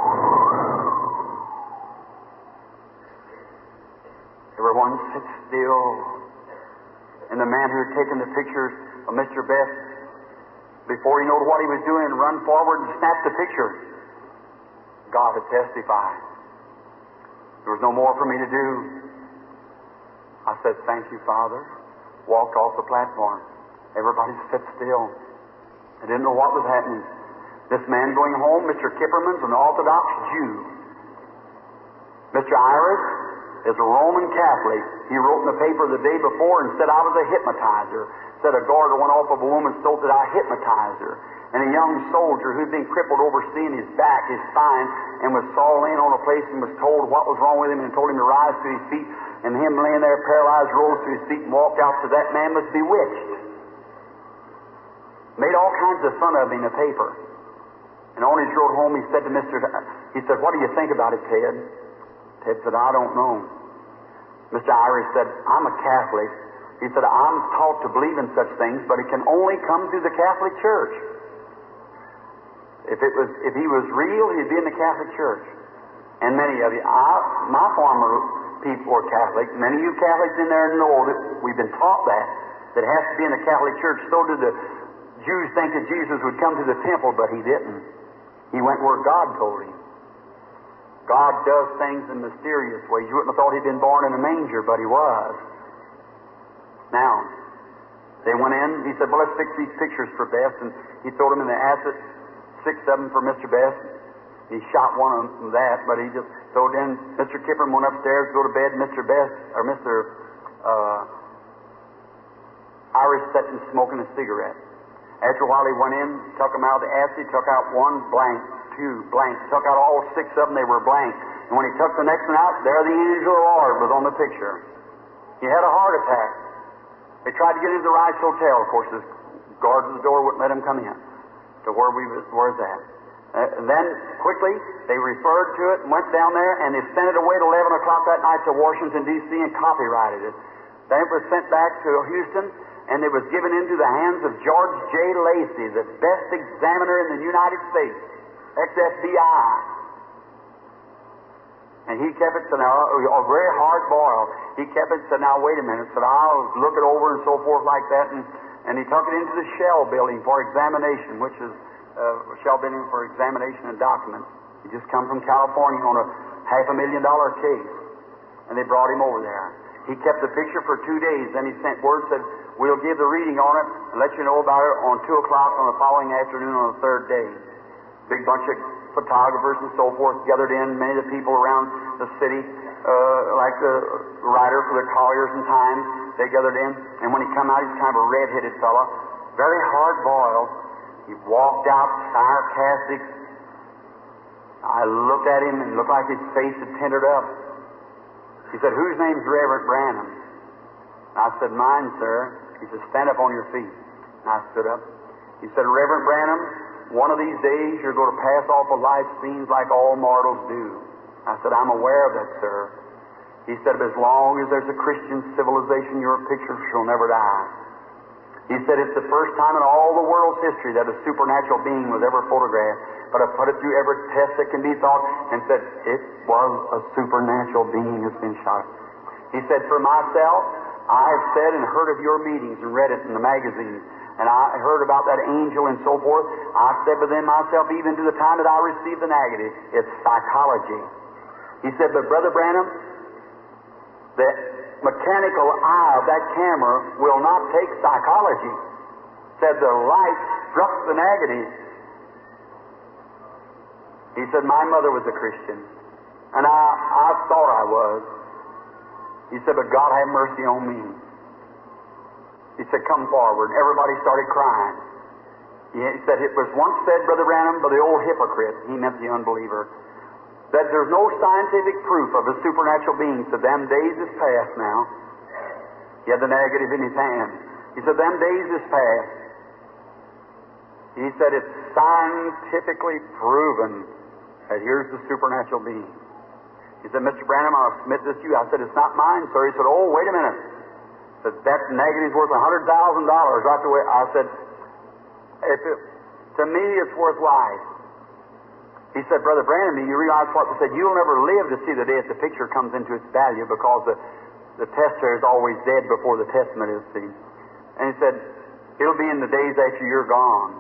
Everyone sit still. And the man who had taken the pictures of Mr. Best before he knew what he was doing, run forward and snapped the picture. God had testified. There was no more for me to do. I said, thank you, Father. Walked off the platform. Everybody sat still. I didn't know what was happening. This man going home, Mr. Kipperman's an Orthodox Jew. Mr. Iris is a Roman Catholic. He wrote in the paper the day before and said I was a hypnotizer. Said a garter went off of a woman's throat that I hypnotized her. And a young soldier who'd been crippled overseeing his back, his spine, and was saw laying on a place and was told what was wrong with him and told him to rise to his feet. And him laying there paralyzed rose to his feet and walked out, so that man was bewitched. Made all kinds of fun of him in the paper. And on his road home he said to he said, what do you think about it, Ted? Ted said, I don't know. Mr. Irish said, I'm a Catholic. He said, I'm taught to believe in such things, but it can only come through the Catholic Church. If he was real, he'd be in the Catholic Church. And many of you, my former people were Catholic. Many of you Catholics in there know that we've been taught that it has to be in the Catholic Church. So did the Jews think that Jesus would come to the temple, but he didn't. He went where God told him. God does things in mysterious ways. You wouldn't have thought he'd been born in a manger, but he was. Now, they went in. He said, well, let's fix these pictures for Bess. And he threw them in the acid, 6 of them for Mr. Bess. He shot one of them that, but he just threw it in. Mr. Kipperman went upstairs, go to bed. Mr. Bess, or Mr. Irish sat and smoking a cigarette. After a while, he went in, took them out of the acid, took out one blank, 2 blank, took out all 6 of them, they were blank. And when he took the next one out, there the angel of the Lord was on the picture. He had a heart attack. They tried to get into the Rice Hotel. Of course, the guards at the door wouldn't let him come in to where's that. And then, quickly, they referred to it and went down there, and they sent it away at 11 o'clock that night to Washington, D.C., and copyrighted it. Then it was sent back to Houston, and it was given into the hands of George J. Lacey, the best examiner in the United States, ex-FBI. And he kept it, said, now, a very hard boil. He kept it, said, now, wait a minute, said, I'll look it over and so forth like that. And he took it into the Shell building for examination, which is Shell building for examination and documents. He just come from California on a $500,000 case. And they brought him over there. He kept the picture for 2 days. Then he sent word, said, we'll give the reading on it and let you know about it on 2 o'clock on the following afternoon on the 3rd day. Big bunch of photographers and so forth gathered in, many of the people around the city, like the writer for the Colliers and Times, they gathered in. And when he come out, he's kind of a red-headed fellow, very hard-boiled. He walked out sarcastic. I looked at him and it looked like his face had tinted up. He said, whose name's Reverend Branham? And I said, mine, sir. He said, stand up on your feet. And I stood up. He said, Reverend Branham, one of these days you're going to pass off of life scenes like all mortals do. I said, I'm aware of that, sir. He said, but as long as there's a Christian civilization, your picture shall never die. He said, it's the first time in all the world's history that a supernatural being was ever photographed. But I put it through every test that can be thought and said, it was a supernatural being that's been shot. He said, for myself, I have said and heard of your meetings and read it in the magazines. And I heard about that angel and so forth. I said within myself, even to the time that I received the negative, it's psychology. He said, but Brother Branham, the mechanical eye of that camera will not take psychology. Said the light struck the negative. He said, my mother was a Christian, and I thought I was. He said, but God have mercy on me. He said, come forward. Everybody started crying. He said, it was once said, Brother Branham, by the old hypocrite, he meant the unbeliever, that there's no scientific proof of a supernatural being. So them days is past now. He had the negative in his hand. He said, them days is past. He said, it's scientifically proven that here's the supernatural being. He said, Mr. Branham, I'll submit this to you. I said, it's not mine, sir. He said, oh, wait a minute. That negative's worth $100,000 right away. I said, to me, it's worth life. He said, Brother Branham, do you realize what? He said, you'll never live to see the day that the picture comes into its value because the tester is always dead before the testament is seen. And he said, it'll be in the days after you're gone.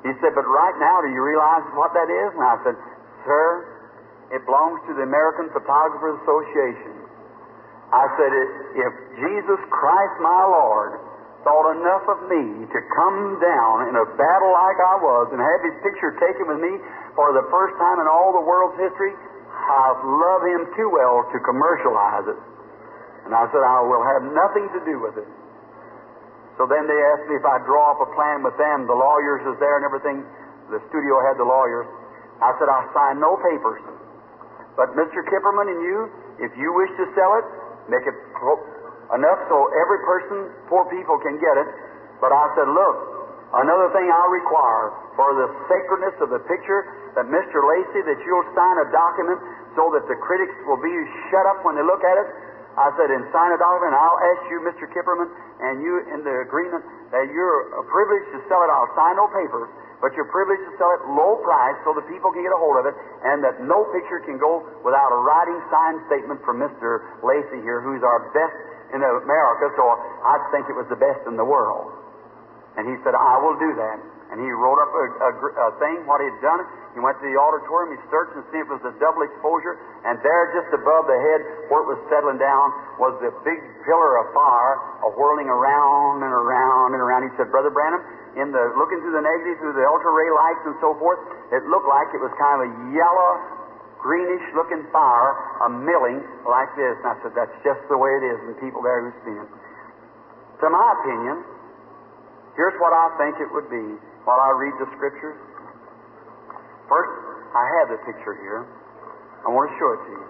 He said, but right now, do you realize what that is? And I said, sir, it belongs to the American Photographers Association. I said, if Jesus Christ, my Lord, thought enough of me to come down in a battle like I was and have His picture taken with me for the first time in all the world's history, I love Him too well to commercialize it. And I said, I will have nothing to do with it. So then they asked me if I'd draw up a plan with them. The lawyers was there and everything. The studio had the lawyers. I said, I'll sign no papers. But Mr. Kipperman and you, if you wish to sell it, make it enough so every person, poor people, can get it. But I said, look, another thing I require for the sacredness of the picture, that Mr. Lacy, that you'll sign a document so that the critics will be shut up when they look at it. I said, and sign a document, and I'll ask you, Mr. Kipperman, and you in the agreement that you're privileged to sell it. I'll sign no papers, but you're privileged to sell it low price so that people can get a hold of it, and that no picture can go without a writing signed statement from Mr. Lacy here, who's our best in America, so I'd think it was the best in the world. And he said, I will do that. And he wrote up a thing, what he had done. He went to the auditorium, he searched and see if it was a double exposure, and there just above the head where it was settling down was the big pillar of fire whirling around and around and around. He said, Brother Branham, looking through the negative, through the ultra-ray lights and so forth, it looked like it was kind of a yellow, greenish-looking fire, a milling like this. And I said, that's just the way it is, and people there who've seen it. To my opinion, here's what I think it would be while I read the Scriptures. First, I have the picture here. I want to show it to you.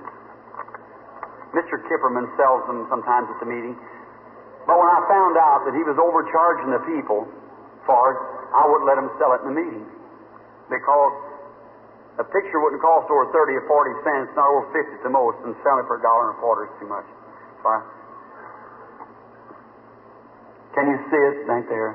Mr. Kipperman sells them sometimes at the meeting. But when I found out that he was overcharging the people for it, I wouldn't let him sell it in the meeting. Because a picture wouldn't cost over 30 or 40 cents, not over 50 at the most, and selling it for $1.25 is too much. So can you see it back there?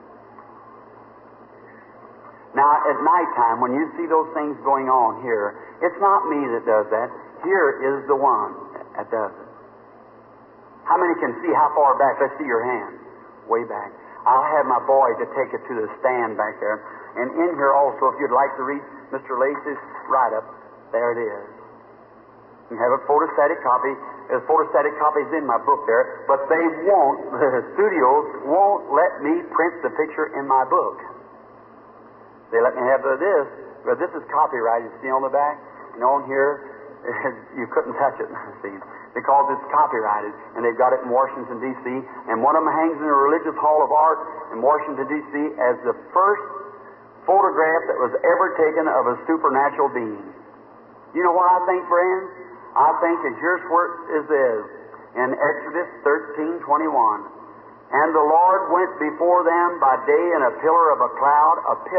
Now, at nighttime, when you see those things going on here, it's not me that does that. Here is the one that does it. How many can see how far back? Let's see your hand. Way back. I'll have my boy to take it to the stand back there. And in here also, if you'd like to read Mr. Lacy's write-up, there it is. You have a photostatic copy. There's photostatic copies in my book there, but the studios won't let me print the picture in my book. They let me have this, but this is copyrighted. See on the back? And on here, you couldn't touch it, see, because it's copyrighted. And they've got it in Washington, D.C., and one of them hangs in the Religious Hall of Art in Washington, D.C. as the first photograph that was ever taken of a supernatural being. You know what I think, friends? I think that here's where it is in Exodus 13:21. And the Lord went before them by day in a pillar of a cloud,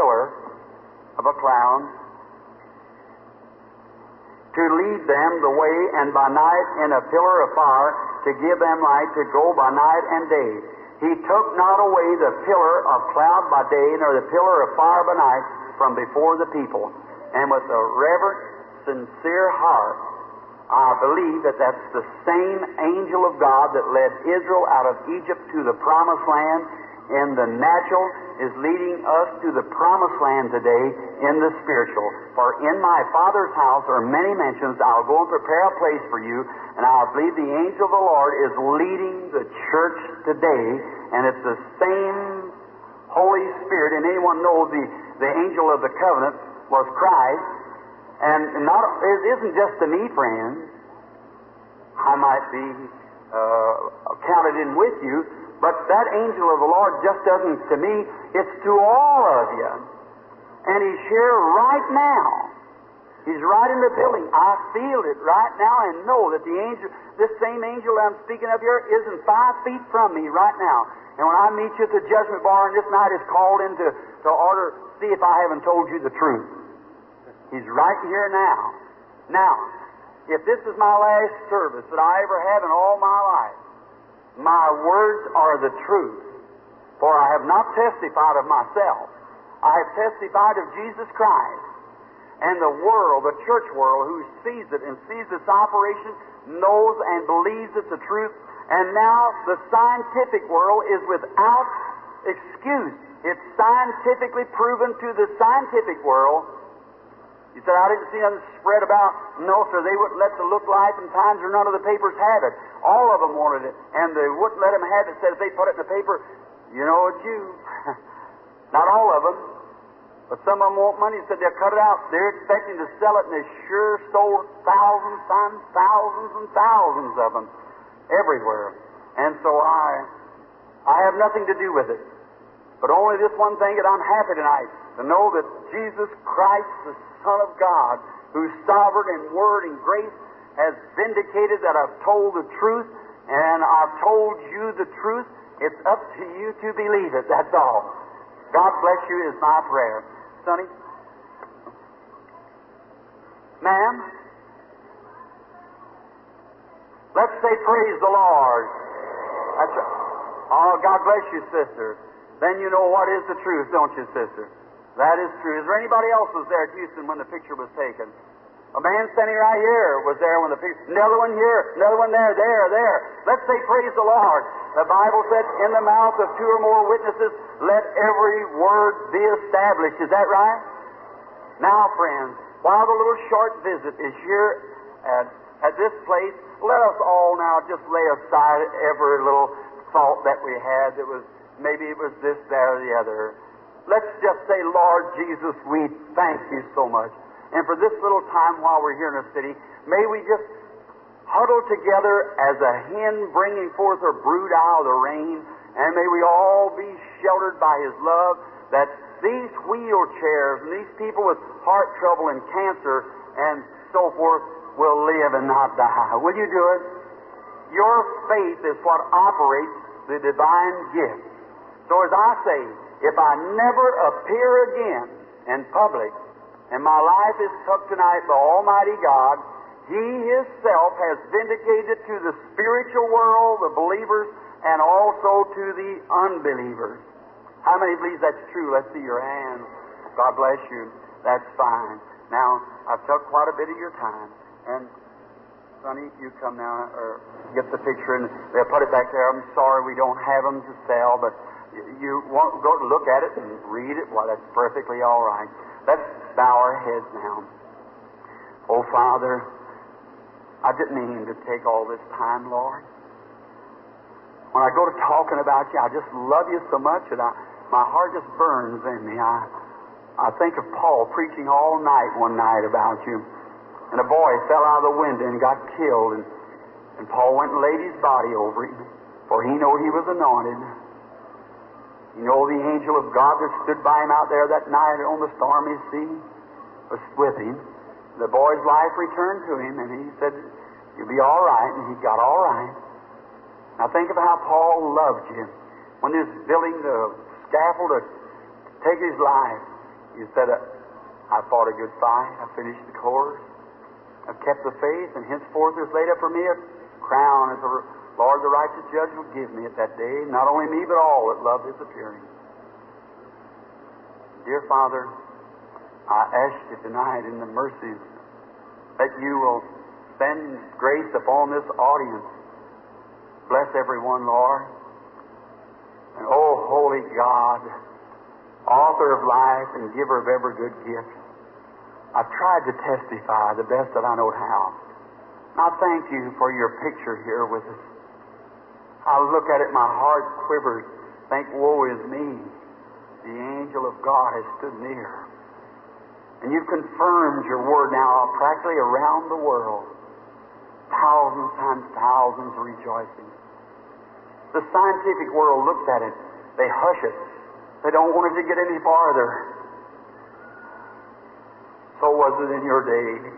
to lead them the way, and by night in a pillar of fire, to give them light to go by night and day. He took not away the pillar of cloud by day, nor the pillar of fire by night from before the people. And with a reverent, sincere heart, I believe that that's the same angel of God that led Israel out of Egypt to the Promised Land in the natural is leading us to the Promised Land today in the spiritual. For in my Father's house are many mansions. I'll go and prepare a place for you, and I believe the angel of the Lord is leading the church today, and it's the same Holy Spirit. And anyone knows the angel of the covenant was Christ. And it isn't just to me, friends. I might be counted in with you, but that angel of the Lord just doesn't to me. It's to all of you. And He's here right now. He's right in the building. I feel it right now and know that this same angel I'm speaking of here isn't 5 feet from me right now. And when I meet you at the judgment bar, and this night is called in to order, see if I haven't told you the truth. He's right here now. Now, if this is my last service that I ever have in all my life, my words are the truth. For I have not testified of myself. I have testified of Jesus Christ. And the world, the church world, who sees it and sees its operation, knows and believes it's the truth. And now the scientific world is without excuse It's scientifically proven to the scientific world. You said, I didn't see nothing spread about. No, sir, they wouldn't let the Look, Life, and Times or none of the papers have it. All of them wanted it, and they wouldn't let them have it. Said if they put it in the paper, you know it's you. Not all of them, but some of them want money. Said they'll cut it out. They're expecting to sell it, and they sure sold thousands times thousands and thousands of them everywhere. And so I have nothing to do with it, but only this one thing, that I'm happy tonight to know that Jesus Christ, the Son of God, who's sovereign in word and grace, has vindicated that I've told the truth, and I've told you the truth. It's up to you to believe it, that's all. God bless you is my prayer. Sonny? Ma'am? Let's say praise the Lord. That's right. Oh, God bless you, sister. Then you know what is the truth, don't you, sister? That is true. Is there anybody else was there at Houston when the picture was taken? A man standing right here was there when the picture... Another one here, another one there. Let's say praise the Lord. The Bible said, in the mouth of two or more witnesses, let every word be established. Is that right? Now, friends, while the little short visit is here at this place, let us all now just lay aside every little thought that we had that was, maybe it was this, that, or the other. Let's just say, Lord Jesus, we thank you so much. And for this little time while we're here in the city, may we just huddle together as a hen bringing forth her brood out of the rain, and may we all be sheltered by His love, that these wheelchairs and these people with heart trouble and cancer and so forth will live and not die. Will you do it? Your faith is what operates the divine gift. So as I say, if I never appear again in public, and my life is took tonight by Almighty God, He Himself has vindicated to the spiritual world, the believers, and also to the unbelievers. How many believe that's true? Let's see your hands. God bless you. That's fine. Now, I've took quite a bit of your time. And, Sonny, you come now, or get the picture, and they'll put it back there. I'm sorry we don't have them to sell, but you want go to look at it and read it. Well, that's perfectly all right. Let's bow our heads now. Oh, Father, I didn't mean to take all this time, Lord. When I go to talking about you, I just love you so much that my heart just burns in me. I think of Paul preaching all night one night about you, and a boy fell out of the window and got killed, and Paul went and laid his body over him, for he knew he was anointed. You know, the angel of God that stood by him out there that night on the stormy sea was with him. The boy's life returned to him, and he said, "You'll be all right," and he got all right. Now think of how Paul loved you. When he was building the scaffold to take his life, he said, "I fought a good fight, I finished the course, I've kept the faith, and henceforth there's laid up for me a crown as the Lord, the righteous judge, will give me at that day, not only me, but all that love His appearing." Dear Father, I ask you tonight in the mercies that you will send grace upon this audience. Bless everyone, Lord. And oh, holy God, author of life and giver of every good gift, I've tried to testify the best that I know how. And I thank you for your picture here with us. I look at it, my heart quivers. Think, woe is me. The angel of God has stood near. And you've confirmed your word now practically around the world. Thousands times thousands are rejoicing. The scientific world looks at it. They hush it. They don't want it to get any farther. So was it in your day.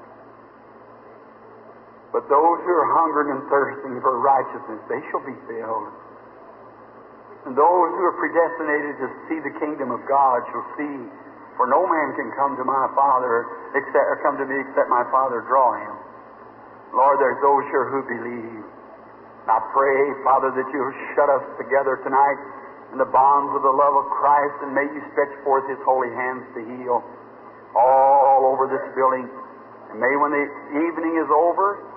But those who are hungering and thirsting for righteousness, they shall be filled. And those who are predestinated to see the kingdom of God shall see. For no man can come to my Father or come to me except my Father draw him. Lord, there's those here who believe. I pray, Father, that you'll shut us together tonight in the bonds of the love of Christ, and may you stretch forth His holy hands to heal all over this building. And may when the evening is over,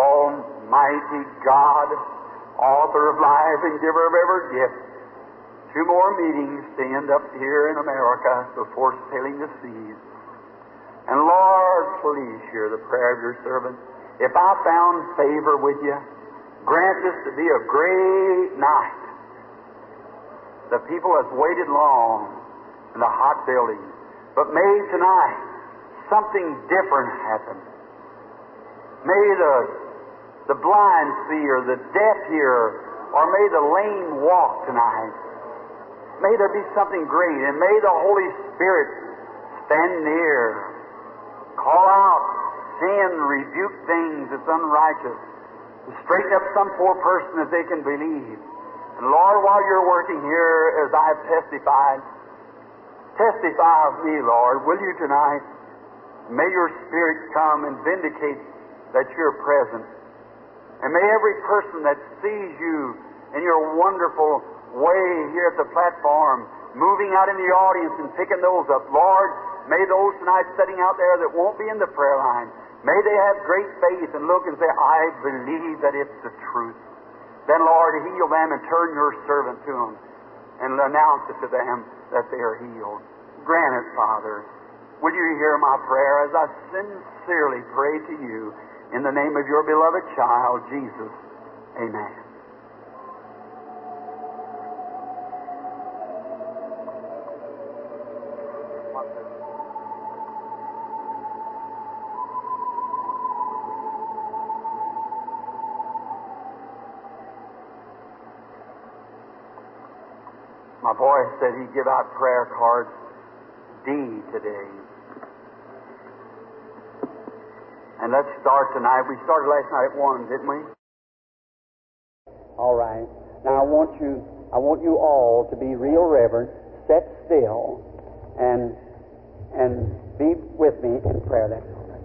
Almighty God, author of life and giver of every gift, 2 more meetings to end up here in America before sailing the seas. And Lord, please hear the prayer of your servant. If I found favor with you, grant this to be a great night. The people have waited long in the hot building, but may tonight something different happen. May the blind see, or the deaf hear, or may the lame walk tonight. May there be something great, and may the Holy Spirit stand near, call out sin, rebuke things that's unrighteous, and straighten up some poor person that they can believe. And Lord, while you're working here, as I've testified, testify of me, Lord, will you tonight? May your Spirit come and vindicate that you're present. And may every person that sees you in your wonderful way here at the platform, moving out in the audience and picking those up, Lord, may those tonight sitting out there that won't be in the prayer line, may they have great faith and look and say, I believe that it's the truth. Then, Lord, heal them and turn your servant to them and announce it to them that they are healed. Grant it, Father. Will you hear my prayer as I sincerely pray to you in the name of your beloved child, Jesus. Amen. My boy said he'd give out prayer cards D today. And let's start tonight. We started last night at 1, didn't we? All right. Now I want you all to be real reverent, sit still, and be with me in prayer. That's all right.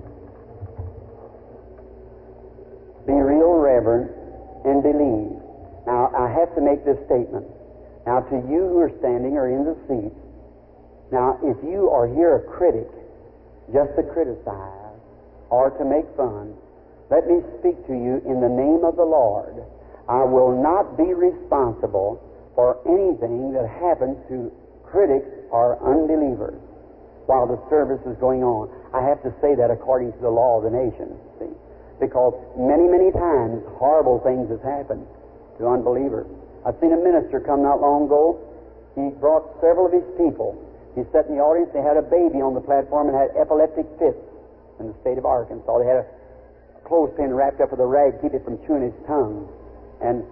Be real reverent and believe. Now I have to make this statement. Now, to you who are standing or in the seats, now, if you are here a critic, just to criticize or to make fun, let me speak to you in the name of the Lord. I will not be responsible for anything that happens to critics or unbelievers while the service is going on. I have to say that according to the law of the nation, see, because many, many times horrible things have happened to unbelievers. I've seen a minister come not long ago. He brought several of his people. He sat in the audience. They had a baby on the platform and had epileptic fits in the state of Arkansas. They had a clothespin wrapped up with a rag to keep it from chewing his tongue. And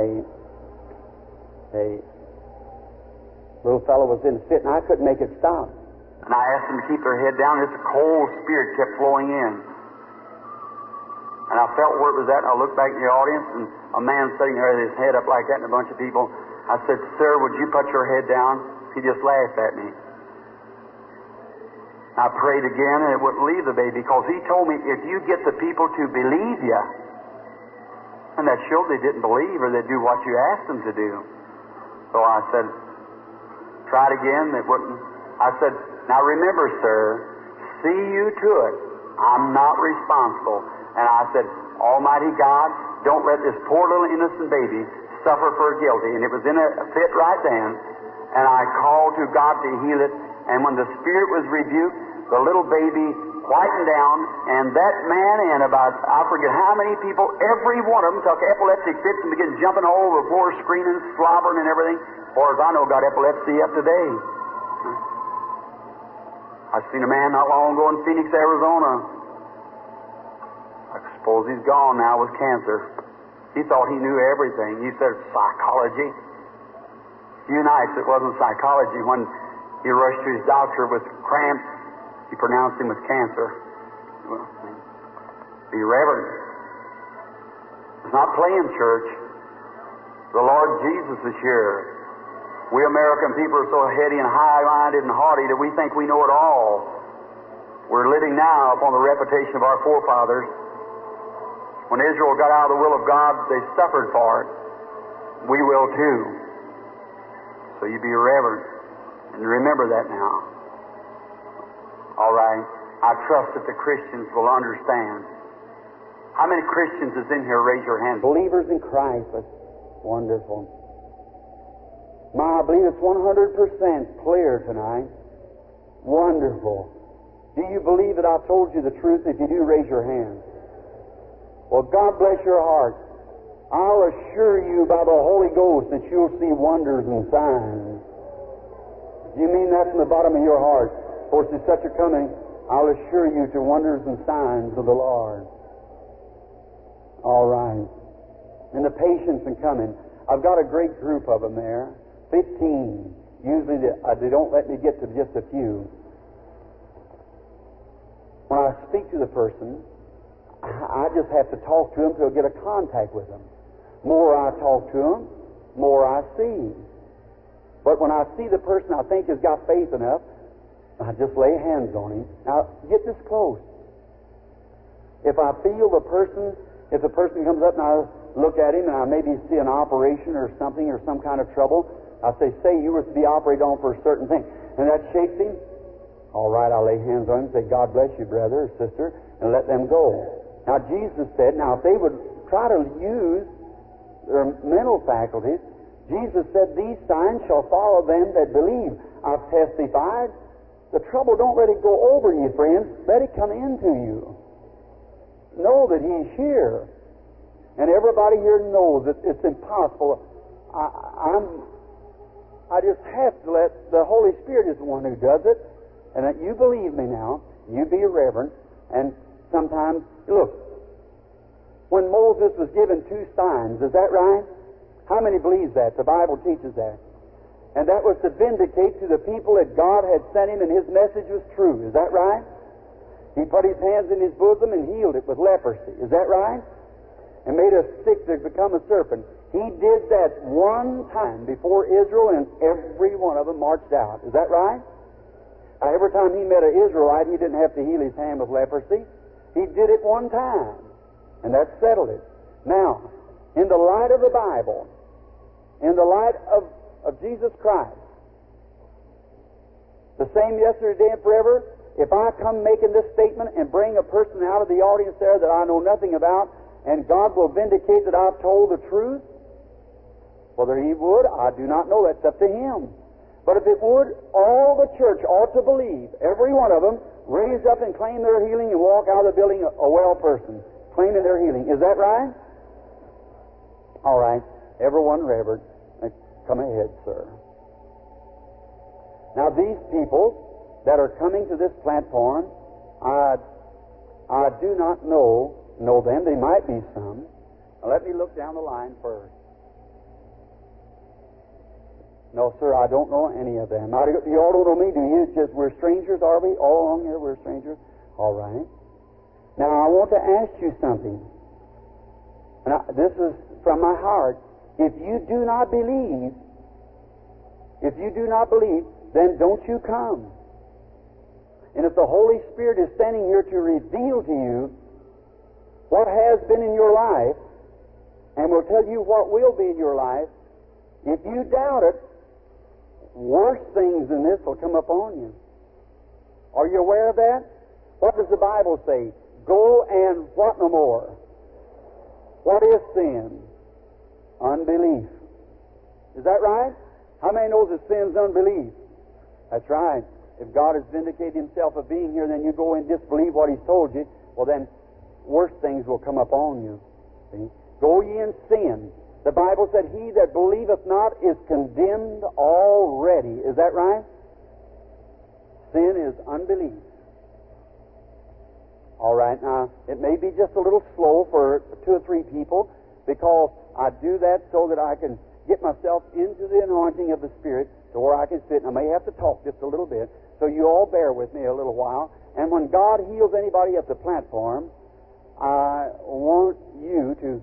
a little fellow was in a fit, and I couldn't make it stop. And I asked them to keep their head down. It's a cold spirit kept flowing in. And I felt where it was at, and I looked back in the audience, and a man sitting there with his head up like that, and a bunch of people. I said, Sir, would you put your head down? He just laughed at me. I prayed again, and it wouldn't leave the baby, because he told me, if you get the people to believe you, and that showed they didn't believe, or they'd do what you asked them to do. So I said, try it again. It wouldn't. I said, now remember, sir, see you to it. I'm not responsible. And I said, Almighty God, don't let this poor little innocent baby suffer for guilty. And it was in a fit right then. And I called to God to heal it. And when the spirit was rebuked, the little baby whitened down. And that man and about, I forget how many people, every one of them took epileptic fits and began jumping all over the floor, screaming, slobbering and everything. As I know, got epilepsy up today. I've seen a man not long ago in Phoenix, Arizona. I suppose he's gone now with cancer. He thought he knew everything. He said, psychology. A few nights it wasn't psychology. When he rushed to his doctor with cramps, he pronounced him with cancer. Well, be reverent. It's not playing church. The Lord Jesus is here. We American people are so heady and high-minded and haughty that we think we know it all. We're living now upon the reputation of our forefathers. When Israel got out of the will of God, they suffered for it. We will too. So you be reverent. And remember that now. All right. I trust that the Christians will understand. How many Christians is in here? Raise your hand. Believers in Christ. That's wonderful. I believe it's 100% clear tonight. Wonderful. Do you believe that I've told you the truth? If you do, raise your hand. Well, God bless your heart. I'll assure you by the Holy Ghost that you'll see wonders and signs. If you mean that from the bottom of your heart, of course, it's such a coming, I'll assure you to wonders and signs of the Lord. All right. And the patience in coming. I've got a great group of them there. 15. Usually they don't let me get to just a few. When I speak to the person, I just have to talk to them to get a contact with them. More I talk to them, more I see. But when I see the person I think has got faith enough, I just lay hands on him. Now, get this close. If I feel if the person comes up and I look at him and I maybe see an operation or something or some kind of trouble, I say you were to be operated on for a certain thing. And that shakes him. All right, I'll lay hands on him and say, God bless you, brother or sister, and let them go. Now, Jesus said, if they would try to use their mental faculties, Jesus said, these signs shall follow them that believe. I've testified. The trouble, don't let it go over you, friends. Let it come into you. Know that He's here. And everybody here knows that it's impossible. I just have to let the Holy Spirit is the one who does it. And that you believe me now. You be reverent. And sometimes, look, when Moses was given 2 signs, is that right? How many believes that? The Bible teaches that. And that was to vindicate to the people that God had sent him and his message was true. Is that right? He put his hands in his bosom and healed it with leprosy. Is that right? And made a stick to become a serpent. He did that one time before Israel, and every one of them marched out. Is that right? Every time he met an Israelite, he didn't have to heal his hand with leprosy. He did it one time, and that settled it. Now, in the light of the Bible, in the light of Jesus Christ, the same yesterday, today, and forever, if I come making this statement and bring a person out of the audience there that I know nothing about, and God will vindicate that I've told the truth, whether He would, I do not know. That's up to Him. But if it would, all the church ought to believe, every one of them, raise up and claim their healing and walk out of the building a well person, claiming their healing. Is that right? All right. Everyone reverent. Come ahead, sir. Now, these people that are coming to this platform, I do not know them. There might be some. Now, let me look down the line first. No, sir, I don't know any of them. You all don't know me, do you? It's just we're strangers, are we? All along here we're strangers? All right. Now, I want to ask you something. And this is from my heart. If you do not believe, then don't you come. And if the Holy Spirit is standing here to reveal to you what has been in your life, and will tell you what will be in your life, if you doubt it, worse things than this will come upon you. Are you aware of that? What does the Bible say? Go and what no more? What is sin? Unbelief. Is that right? How many knows that sin's unbelief? That's right. If God has vindicated Himself of being here, then you go and disbelieve what He's told you, well then worse things will come upon you. See? Go ye in sin. The Bible said, he that believeth not is condemned already. Is that right? Sin is unbelief. All right, now, it may be just a little slow for 2 or 3 people, because I do that so that I can get myself into the anointing of the Spirit to where I can sit, and I may have to talk just a little bit, so you all bear with me a little while. And when God heals anybody at the platform, I want you to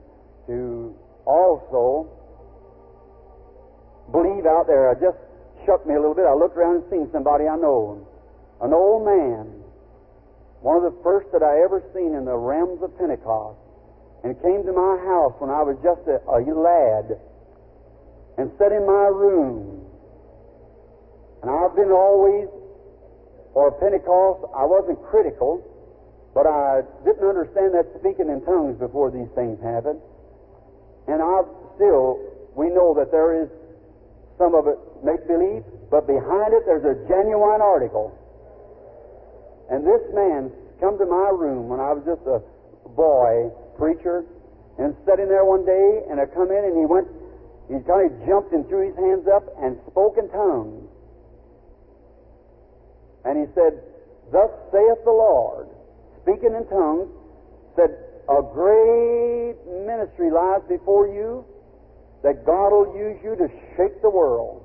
also believe out there. It just shook me a little bit. I looked around and seen somebody I know. An old man. One of the first that I ever seen in the realms of Pentecost. And came to my house when I was just a lad. And sat in my room. And I've been always, for Pentecost, I wasn't critical. But I didn't understand that speaking in tongues before these things happened. And we know that there is some of it make-believe, but behind it there's a genuine article. And this man come to my room when I was just a boy preacher, and sitting there one day, and I come in, and he kind of jumped and threw his hands up and spoke in tongues. And he said, "Thus saith the Lord," speaking in tongues, said, "A great ministry lies before you, that God will use you to shake the world."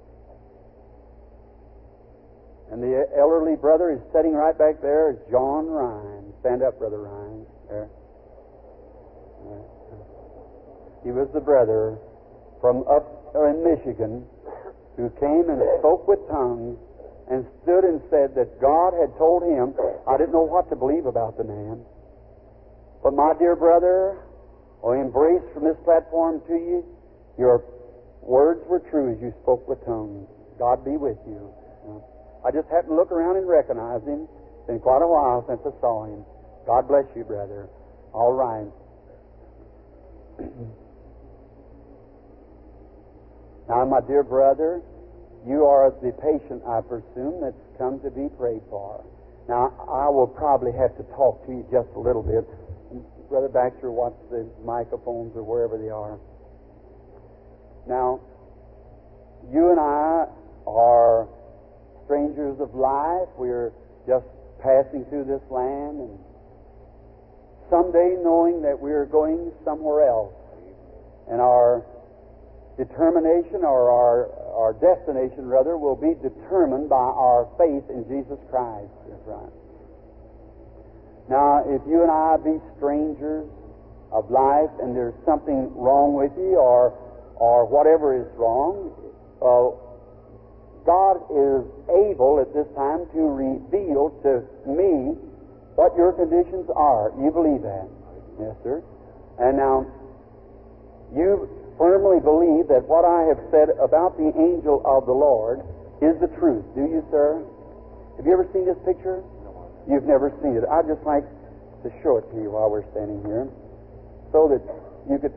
And the elderly brother is sitting right back there, John Ryan. Stand up, Brother Ryan. There. He was the brother from up in Michigan who came and spoke with tongues and stood and said that God had told him. I didn't know what to believe about the man. But my dear brother, I embrace from this platform to you, your words were true as you spoke with tongues. God be with you. I just happened to look around and recognize him. It's been quite a while since I saw him. God bless you, brother. All right. Now, my dear brother, you are the patient, I presume, that's come to be prayed for. Now, I will probably have to talk to you just a little bit. Brother Baxter, watch the microphones or wherever they are. Now, you and I are strangers of life. We're just passing through this land, and someday knowing that we're going somewhere else, and our determination, or our destination rather, will be determined by our faith in Jesus Christ. That's right. Now, if you and I be strangers of life, and there's something wrong with you, or whatever is wrong, God is able at this time to reveal to me what your conditions are. You believe that? Yes, sir. And now, you firmly believe that what I have said about the angel of the Lord is the truth. Do you, sir? Have you ever seen this picture? You've never seen it. I'd just like to show it to you while we're standing here, so that you could...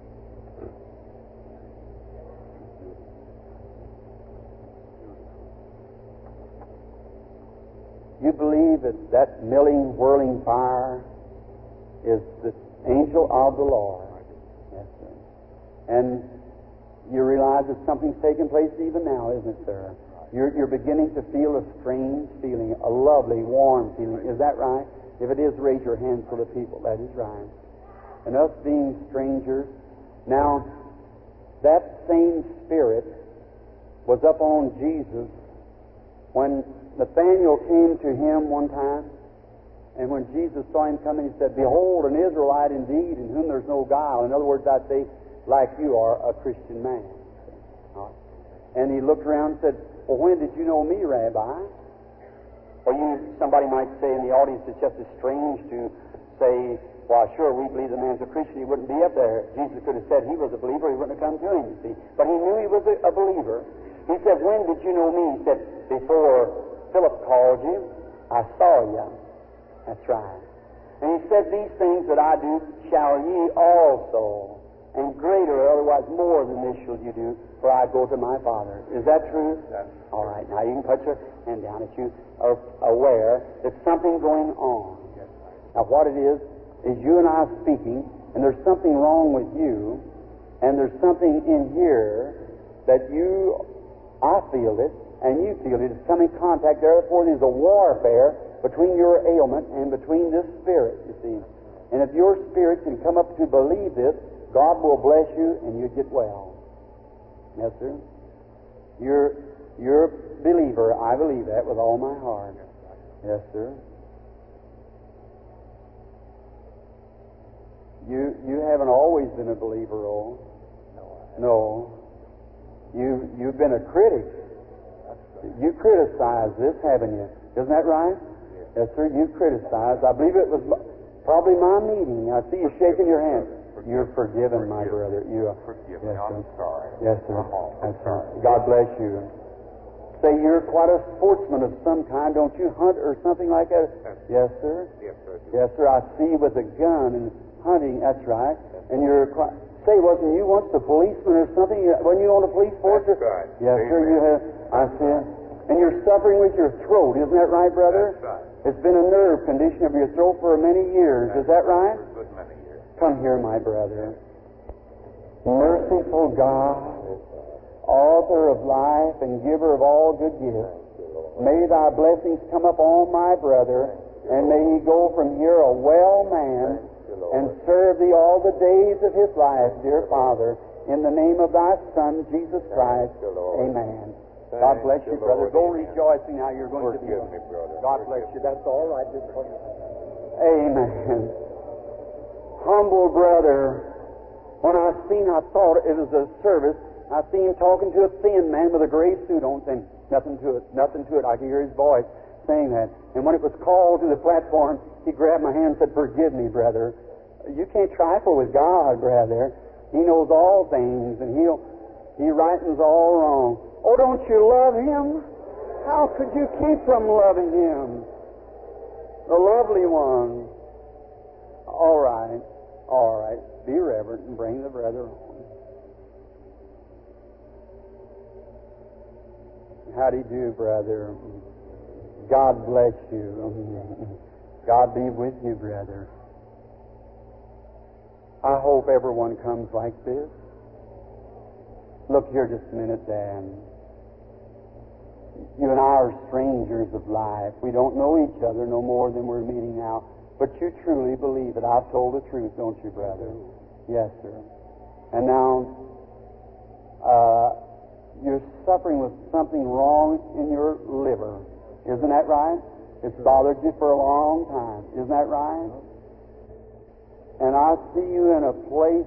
You believe that that milling, whirling fire is the angel of the Lord. Yes, sir. And you realize that something's taking place even now, isn't it, sir? You're beginning to feel a strange feeling, a lovely, warm feeling. Is that right? If it is, raise your hands for the people. That is right. And us being strangers, now, that same Spirit was up on Jesus when Nathanael came to him one time, and when Jesus saw him coming, he said, "Behold, an Israelite indeed, in whom there's no guile." In other words, I'd say, like you are, a Christian man. And he looked around and said, "Well, when did you know me, Rabbi?" Or somebody might say in the audience, it's just as strange to say, "Well, sure, we believe the man's a Christian. He wouldn't be up there." Jesus could have said he was a believer. He wouldn't have come to him, you see. But he knew he was a believer. He said, "When did you know me?" He said, "Before Philip called you, I saw you." That's right. And he said, "These things that I do shall ye also, and greater, otherwise more than this shall you do, for I go to my Father." Is that true? Yes. All right. Now you can put your hand down if you are aware that something going on. Yes. Now what it is you and I speaking, and there's something wrong with you, and there's something in here that I feel it, and you feel it. It's come in contact. Therefore, there's a warfare between your ailment and between this spirit, you see. And if your spirit can come up to believe this, God will bless you and you get well. Yes, sir. You're a believer. I believe that with all my heart. Yes, sir. You haven't always been a believer, oh? No. You've been a critic. You criticized this, haven't you? Isn't that right? Yes, sir. You criticized. I believe it was probably my meeting. I see you shaking your hand. You're forgiven, my brother. You are. Forgive me. Yes, I'm sorry. Yes, sir. That's right. God bless you. Say you're quite a sportsman of some kind. Don't you hunt or something like that? Yes, sir. Yes, sir. Yes, sir. I see you with a gun and hunting. That's right. And you're quite... Say, wasn't you once a policeman or something? Wasn't you on the police force? That's right. Yes, sir, you have. I see. And you're suffering with your throat, isn't that right, brother? That's right. It's been a nerve condition of your throat for many years. Is that right? For a good many years. Come here, my brother. Merciful God, author of life and giver of all good gifts, may thy blessings come upon my brother, and may he go from here a well man and serve thee all the days of his life, dear Father, in the name of thy Son, Jesus Christ. Amen. God bless you, brother. Go rejoicing how you're going to be. Forgive me, brother. God bless you. That's all right. Amen. Humble brother. When I thought it was a service, I seen him talking to a thin man with a gray suit on, saying, nothing to it. I could hear his voice saying that. And when it was called to the platform, he grabbed my hand and said, forgive me, brother. You can't trifle with God, brother. He knows all things, and He rightens all wrong. Oh, don't you love Him? How could you keep from loving Him? The lovely one. All right. Be reverent and bring the brother on. How do you do, brother? God bless you. God be with you, brother. I hope everyone comes like this. Look here just a minute, Dan. You and I are strangers of life. We don't know each other no more than we're meeting now. But you truly believe that I've told the truth, don't you, brother? Yes, sir. And now, you're suffering with something wrong in your liver. Isn't that right? It's bothered you for a long time. Isn't that right? And I see you in a place.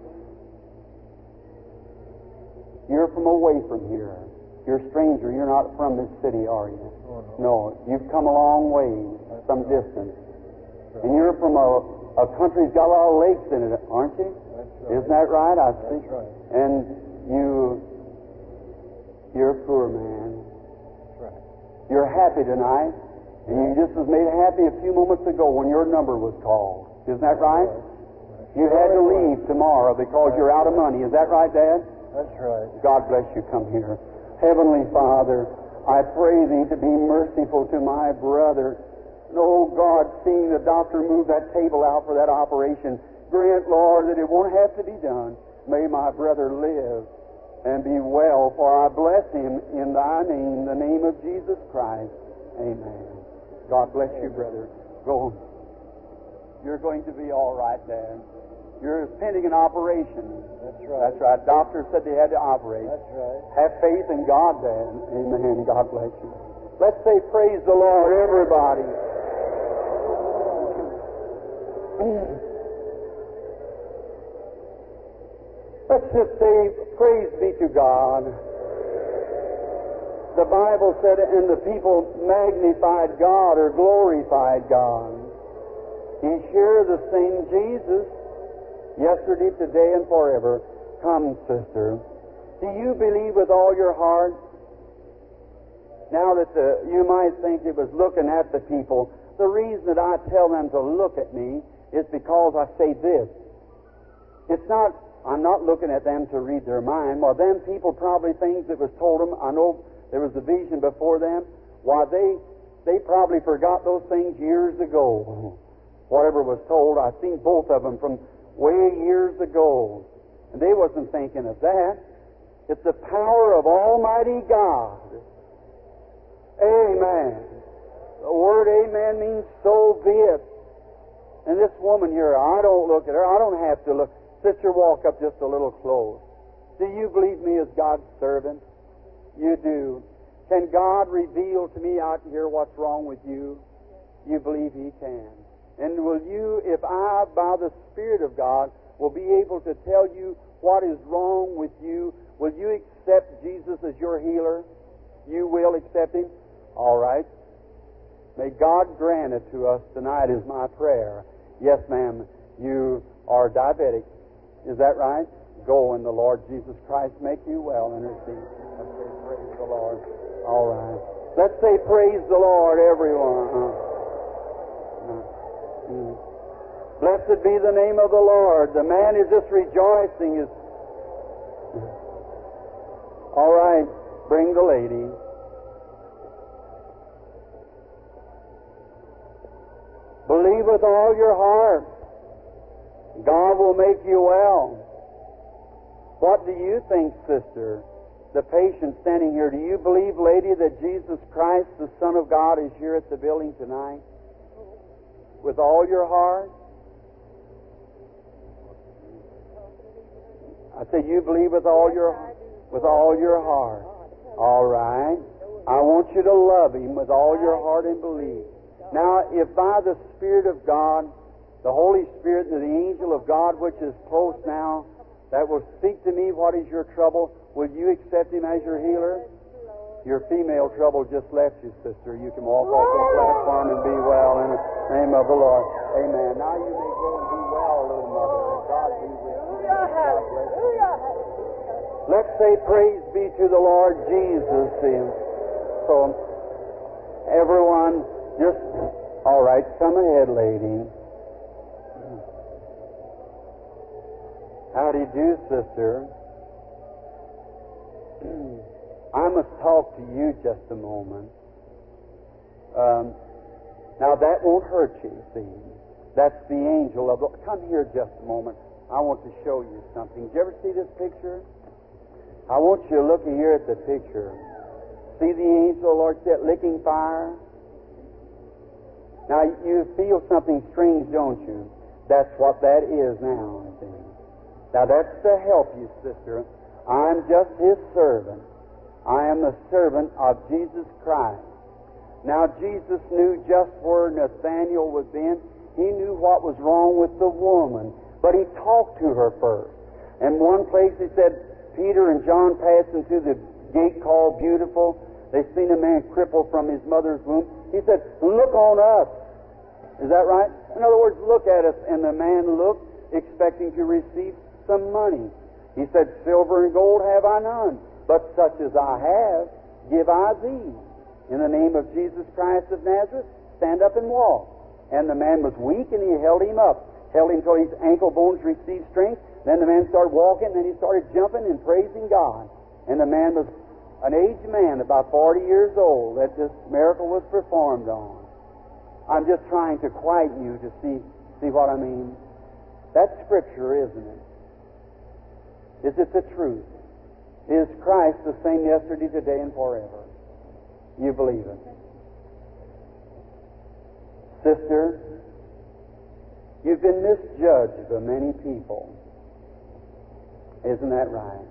You're from away from here. You're a stranger. You're not from this city, are you? No. You've come a long way, some distance. And you're from a country that's got a lot of lakes in it, aren't you? Isn't that right? I see. And you're a poor man. You're happy tonight. And you just was made happy a few moments ago when your number was called. Isn't that right? You had to leave tomorrow because you're out of money. Is that right, Dad? That's right. God bless you. Come here. Heavenly Father, I pray Thee to be merciful to my brother. And, oh God, seeing the doctor move that table out for that operation, grant, Lord, that it won't have to be done. May my brother live and be well, for I bless him in Thy name, the name of Jesus Christ. Amen. God bless you, brother. Go. You're going to be all right, Dad. You're pending an operation. That's right. That's right. Doctor said they had to operate. That's right. Have faith in God, Dad. Amen. God bless you. Let's say praise the Lord, everybody. Let's just say praise be to God. The Bible said, and the people magnified God or glorified God. He's sure the same Jesus, yesterday, today, and forever. Come, sister. Do you believe with all your heart? Now that you might think it was looking at the people, the reason that I tell them to look at me is because I say this. It's not, I'm not looking at them to read their mind. Well, them people probably things that was told them, I know there was a vision before them. Why, they probably forgot those things years ago. Whatever was told, I've seen both of them from way years ago. And they wasn't thinking of that. It's the power of Almighty God. Amen. The word amen means so be it. And this woman here, I don't look at her. I don't have to look. Sister, walk up just a little close. Do you believe me as God's servant? You do. Can God reveal to me out here what's wrong with you? You believe He can. And will you, if I, by the Spirit of God, will be able to tell you what is wrong with you, will you accept Jesus as your healer? You will accept Him? All right. May God grant it to us tonight is my prayer. Yes, ma'am, you are diabetic. Is that right? Go and the Lord Jesus Christ make you well and receive. Let's say praise the Lord. All right. Let's say praise the Lord, everyone. Blessed be the name of the Lord. The man is just rejoicing. His bring the lady. Believe with all your heart. God will make you well. What do you think, sister? The patient standing here, do you believe, lady, that Jesus Christ, the Son of God, is here at the building tonight? With all your heart? I say you believe with all your heart. All right. I want you to love Him with all your heart and believe. Now, if by the Spirit of God, the Holy Spirit and the angel of God, which is close now, that will speak to me, what is your trouble? Will you accept Him as your healer? Your female trouble just left you, sister. You can walk off the platform and be well in the name of the Lord. Amen. Now you may go and be well, little mother, and God be with you. God bless you. Let's say praise be to the Lord Jesus. So, everyone, just, all right, come ahead, lady. How do you do, sister? I must talk to you just a moment. Now that won't hurt you, see. That's the angel of the... Come here just a moment. I want to show you something. Did you ever see this picture? I want you to look here at the picture. See the angel, Lord, that licking fire? Now you feel something strange, don't you? That's what that is now, I think. Now that's to help you, sister. I'm just His servant. I am the servant of Jesus Christ. Now Jesus knew just where Nathanael was been. He knew what was wrong with the woman. But He talked to her first. And one place He said, Peter and John passing through the gate called Beautiful. They seen a man crippled from his mother's womb. He said, look on us. Is that right? In other words, look at us. And the man looked, expecting to receive some money. He said, silver and gold have I none, but such as I have, give I thee. In the name of Jesus Christ of Nazareth, stand up and walk. And the man was weak, and He held him up. Held him till his ankle bones received strength. Then the man started walking, then he started jumping and praising God. And the man was an aged man, about 40 years old, that this miracle was performed on. I'm just trying to quieten you to see what I mean. That's Scripture, isn't it? Is it the truth? Is Christ the same yesterday, today, and forever? You believe it? Sister, you've been misjudged by many people. Isn't that right?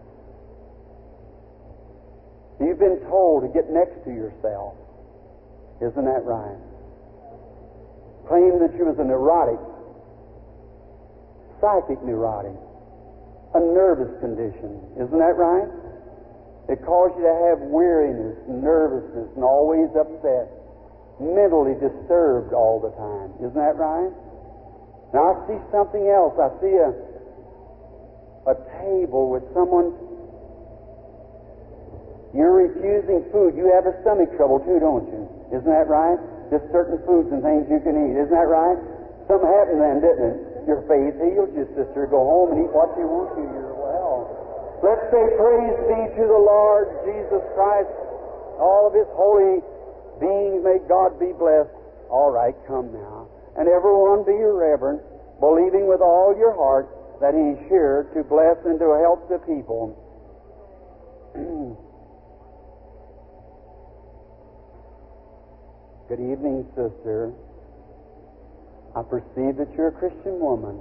You've been told to get next to yourself. Isn't that right? Claimed that you was a neurotic, psychic neurotic, a nervous condition. Isn't that right? It caused you to have weariness and nervousness and always upset, mentally disturbed all the time. Isn't that right? Now I see something else. I see a table with someone. You're refusing food. You have a stomach trouble too, don't you? Isn't that right? Just certain foods and things you can eat. Isn't that right? Something happened then, didn't it? Your faith healed you, sister. Go home and eat what you want to. You're well. Let's say praise be to the Lord Jesus Christ. All of His holy beings, may God be blessed. All right, come now. And everyone be reverent, believing with all your heart that He's here to bless and to help the people. Good evening, sister. I perceive that you're a Christian woman.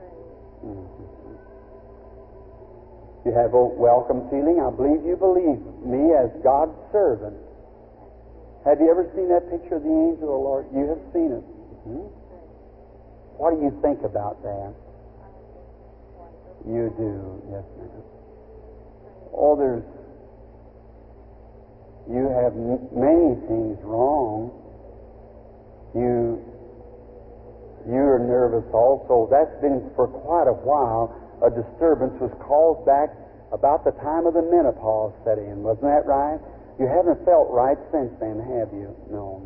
You have a welcome feeling. I believe you believe me as God's servant. Have you ever seen that picture of the angel of the Lord? You have seen it. What do you think about that? You do, yes, ma'am. Oh, you have many things wrong. You're nervous also. That's been for quite a while. A disturbance was caused back about the time of the menopause set in. Wasn't that right? You haven't felt right since then, have you? No.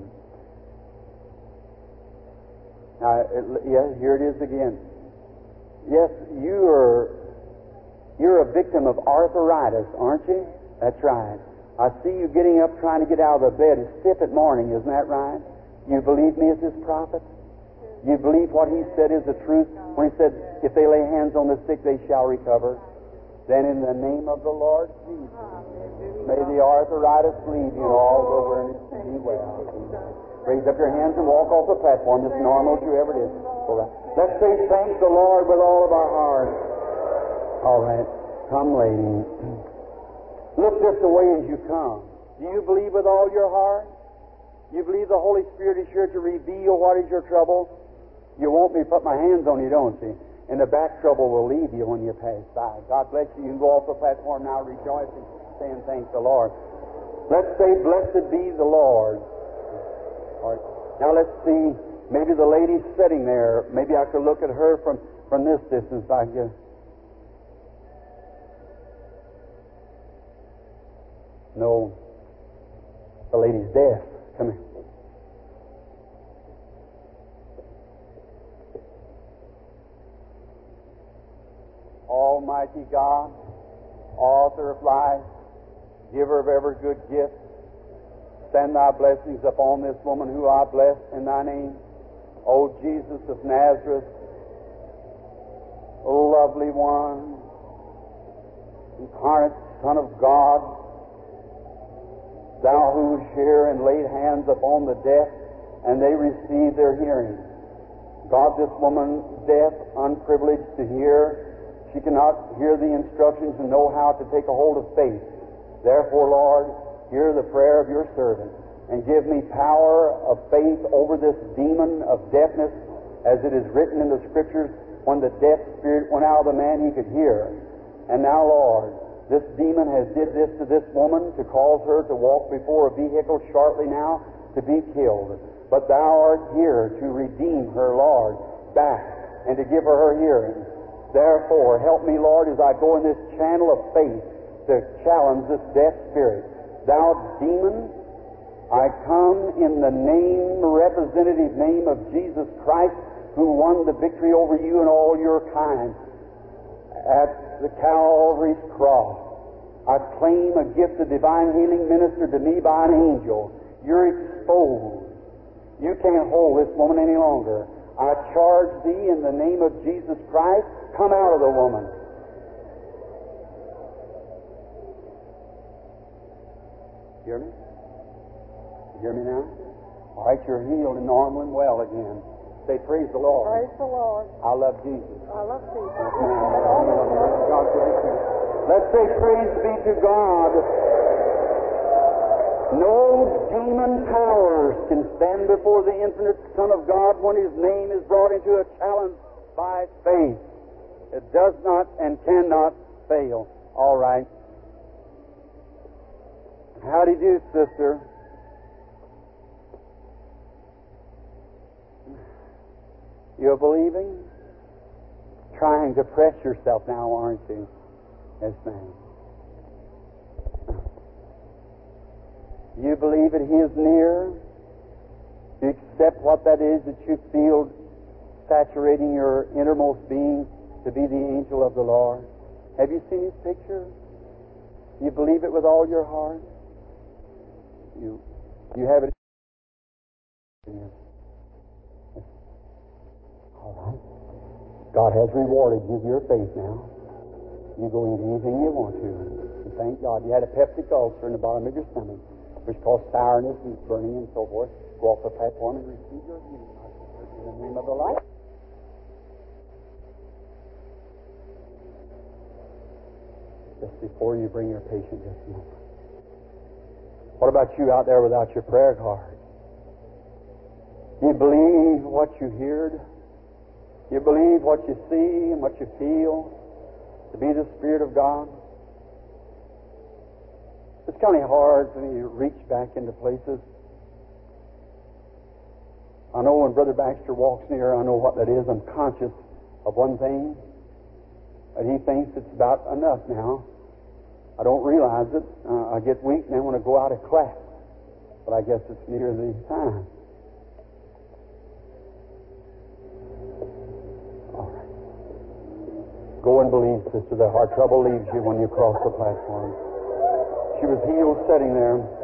Yes, here it is again. Yes, you're a victim of arthritis, aren't you? That's right. I see you getting up trying to get out of the bed. It's stiff at morning, isn't that right? You believe me as His prophet? You believe what He said is the truth when He said, if they lay hands on the sick, they shall recover? Then in the name of the Lord Jesus, may the arthritis leave you and all the weariness be well. Raise up your hands and walk off the platform as normal as you ever did. All right. Let's say thanks the Lord with all of our hearts. All right. Come, lady. Look just the way as you come. Do you believe with all your heart? You believe the Holy Spirit is here to reveal what is your trouble? You want me to put my hands on you, don't you? And the back trouble will leave you when you pass by. God bless you. You can go off the platform now rejoicing, saying thank the Lord. Let's say, blessed be the Lord. All right. Now let's see, maybe the lady sitting there, maybe I could look at her from this distance back here. No, the lady's deaf. Come here. Almighty God, author of life, giver of every good gift, send thy blessings upon this woman who I bless in thy name. O Jesus of Nazareth, O lovely one, incarnate Son of God, thou who here and laid hands upon the deaf, and they received their hearing. God, this woman, deaf, unprivileged to hear, she cannot hear the instructions and know how to take a hold of faith. Therefore, Lord, hear the prayer of your servant, and give me power of faith over this demon of deafness, as it is written in the Scriptures, when the deaf spirit went out of the man, he could hear. And now, Lord, this demon has did this to this woman to cause her to walk before a vehicle shortly now to be killed. But thou art here to redeem her, Lord, back and to give her her hearing. Therefore, help me, Lord, as I go in this channel of faith to challenge this deaf spirit. Thou demon, I come in the name, representative name of Jesus Christ, who won the victory over you and all your kind at the Calvary's cross. I claim a gift of divine healing ministered to me by an angel. You're exposed. You can't hold this woman any longer. I charge thee in the name of Jesus Christ, come out of the woman. Hear me? You hear me now? All right, you're healed and normal and well again. Say, praise the Lord. Praise the Lord. I love Jesus. I love Jesus. God bless you. Let's say praise be to God. No demon powers can stand before the infinite Son of God when His name is brought into a challenge by faith. It does not and cannot fail. All right. How do you do, sister? You're believing? Trying to press yourself now, aren't you? Yes, ma'am. You believe that He is near? You accept what that is that you feel saturating your innermost being to be the angel of the Lord? Have you seen His picture? You believe it with all your heart? You have it. All right. God has rewarded you your faith now. You go into anything you want to. And thank God. You had a peptic ulcer in the bottom of your stomach, which caused sourness and burning and so forth. Go off the platform and receive your healing in the name of the light. Just before you bring your patient, just a moment. What about you out there without your prayer card? You believe what you heard? You believe what you see and what you feel to be the Spirit of God? It's kind of hard for me to reach back into places. I know when Brother Baxter walks near, I know what that is. I'm conscious of one thing, that he thinks it's about enough now. I don't realize it. I get weak now when I go out of class. But I guess it's near the time. All right. Go and believe, sister, that heart trouble leaves you when you cross the platform. She was healed sitting there.